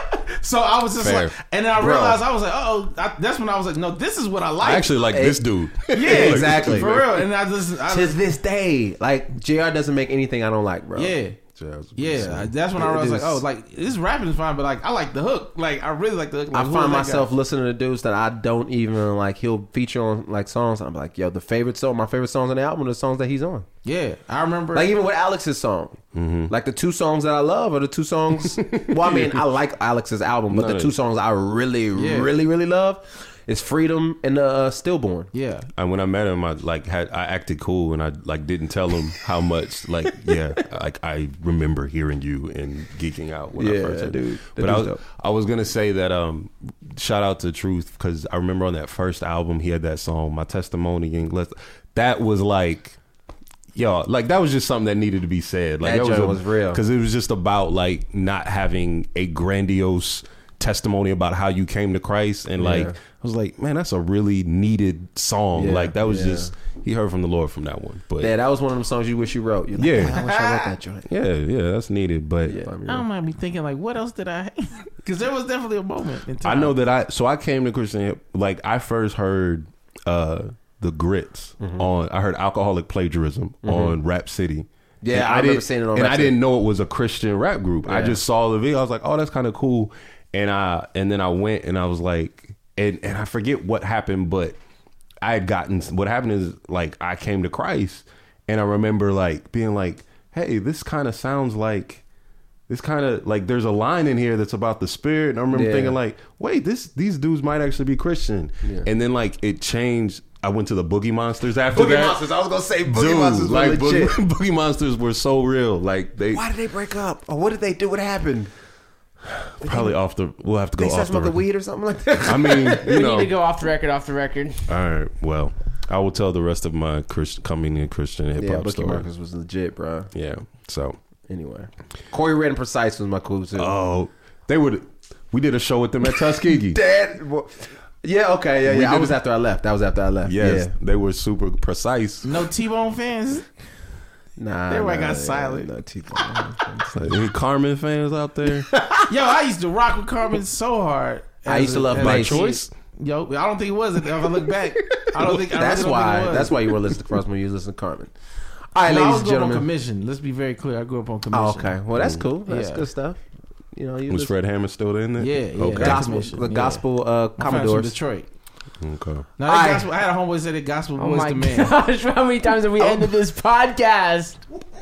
So I was just Fair. like, and then I Bro. realized I was like, oh, I, that's when I was like, no, this is what I like. I actually like Hey. this dude. yeah, exactly. for real. And I just, I to this day, like J R doesn't make anything I don't like, bro. yeah. Yeah, that's when I It realized like, is- oh, like this rapping is fine, but like I like the hook. Like I really like the hook. Like, I who find is that myself guy? listening to dudes that I don't even like. He'll feature on like songs. I'm like, yo, the favorite song, my favorite songs on the album are the songs that he's on. Yeah, I remember. Like even with Alex's song, like the two songs that I love are the two songs. Well, I mean, I like Alex's album, but No, the two songs I really, Yeah. really, really love is "Freedom" and uh, "Stillborn." yeah, And when I met him, I like had I acted cool, and I like didn't tell him how much like yeah, like I remember hearing you and geeking out when I Yeah, first heard dude. it. That But I dude's was dope. I was gonna say that um, shout out to Truth because I remember on that first album he had that song "My Testimony" and let's that was like. Yo, like that was just something that needed to be said. Like That joint a- was real. because it was just about like not having a grandiose testimony about how you came to Christ, and like Yeah. I was like, man, that's a really needed song. Yeah, like that was yeah. just he heard from the Lord from that one. But Yeah, that was one of them songs you wish you wrote. You're like, Yeah. "Man, I wish I wrote that joint. yeah, yeah, that's needed. But Yeah, I don't mind me thinking like, what else did I? Because there was definitely a moment in I time. know that I so I came to Christian hip like I first heard uh the Grits Mm-hmm. on I heard Alcoholic Plagiarism on Rap City. Yeah, And I remember didn't- seeing it on and Rap I City. didn't know it was a Christian rap group. I Yeah. just saw the video. I was like, oh, that's kind of cool. And I and then I went and I was like, and and I forget what happened, but I had gotten what happened is like I came to Christ, and I remember like being like, hey, this kind of sounds like. This kind of like there's a line in here that's about the spirit, and I remember Yeah. thinking like, wait, this these dudes might actually be Christian. Yeah. And then like it changed. I went to the Boogie Monsters after Boogie that. Monsters. I was gonna say Boogie Dude, Monsters were like legit. Boogie, Boogie Monsters were so real. Like they Why did they break up? Or what did they do? What happened? probably off the. We'll have to go They off started the. smoking record. weed or something like that. I mean, We you need know. to go off the record, off the record. All right. Well, I will tell the rest of my Christian coming in Christian hip Yeah, hop Boogie story. Marcus was legit, bro. Yeah. So. Anyway, Corey Red and Precise was my cool too. Oh, they would. We did a show with them at Tuskegee. Dad, well, yeah, okay, yeah, We yeah. I did was it- after I left. That was after I left. Yes, Yeah. they were super precise. no T-Bone fans. Nah, Everybody nah, got yeah, silent. no T-Bone. Like, any Carmen fans out there? Yo, I used to rock with Carmen so hard. I as used to a- love as a By Mace. kid. choice? Yo, I don't think it was. If I look back, I don't think. I That's really don't why. Think it was. That's why you were listening to Crossman. You was listening to Carmen. All right, No, I ladies was and going on gentlemen. commission. Let's be very clear. I grew up on commission. Oh, okay. Well, that's cool. That's Yeah. good stuff. You know, you Was listen- Fred Hammond still in there? Yeah, yeah. Okay. Got gospel, commission, the yeah. gospel uh, My friends from Commodores. Detroit. Okay. Now, that I- gospel, I had a homeboy say that gospel Oh was my the man. gosh, how many times have we ended this podcast?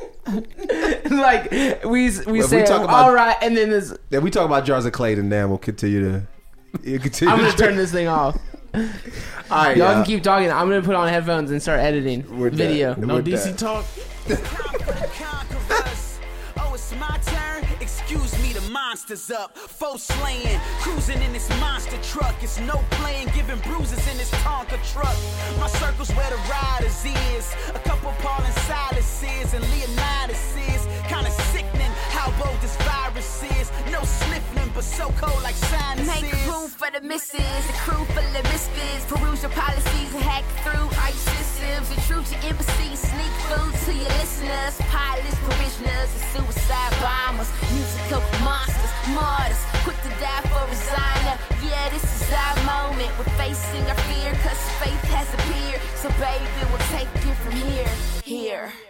Like we we Well, say we talk about- all right, and then this. Yeah, we talk about jars of clay, and then we'll continue to. You continue. I'm gonna to- turn this thing off. All right, Y'all y'all. can keep talking. I'm gonna put on headphones and start editing We're done. video. We're No D C done. talk. Conquerors. Oh, it's my turn. Excuse me, the monster's up. Foe slaying, cruising in this monster truck. It's no playing, giving bruises in this Tonka truck. My circle's where the riders is. A couple Paul and Silas is, and Leonidas is. Kinda sickening how bold this virus is. No sniffling, but so cold like sinuses. Make room for the misses, a crew full of misfits. Peruse your policies and hack through our systems. Intrude your embassies, sneak food to your listeners. Pilots, parishioners, and suicide bombers. Musical monsters, martyrs, quick to die for resigner. Yeah, this is our moment. We're facing our fear, cause faith has appeared. So baby, we'll take it from here, here.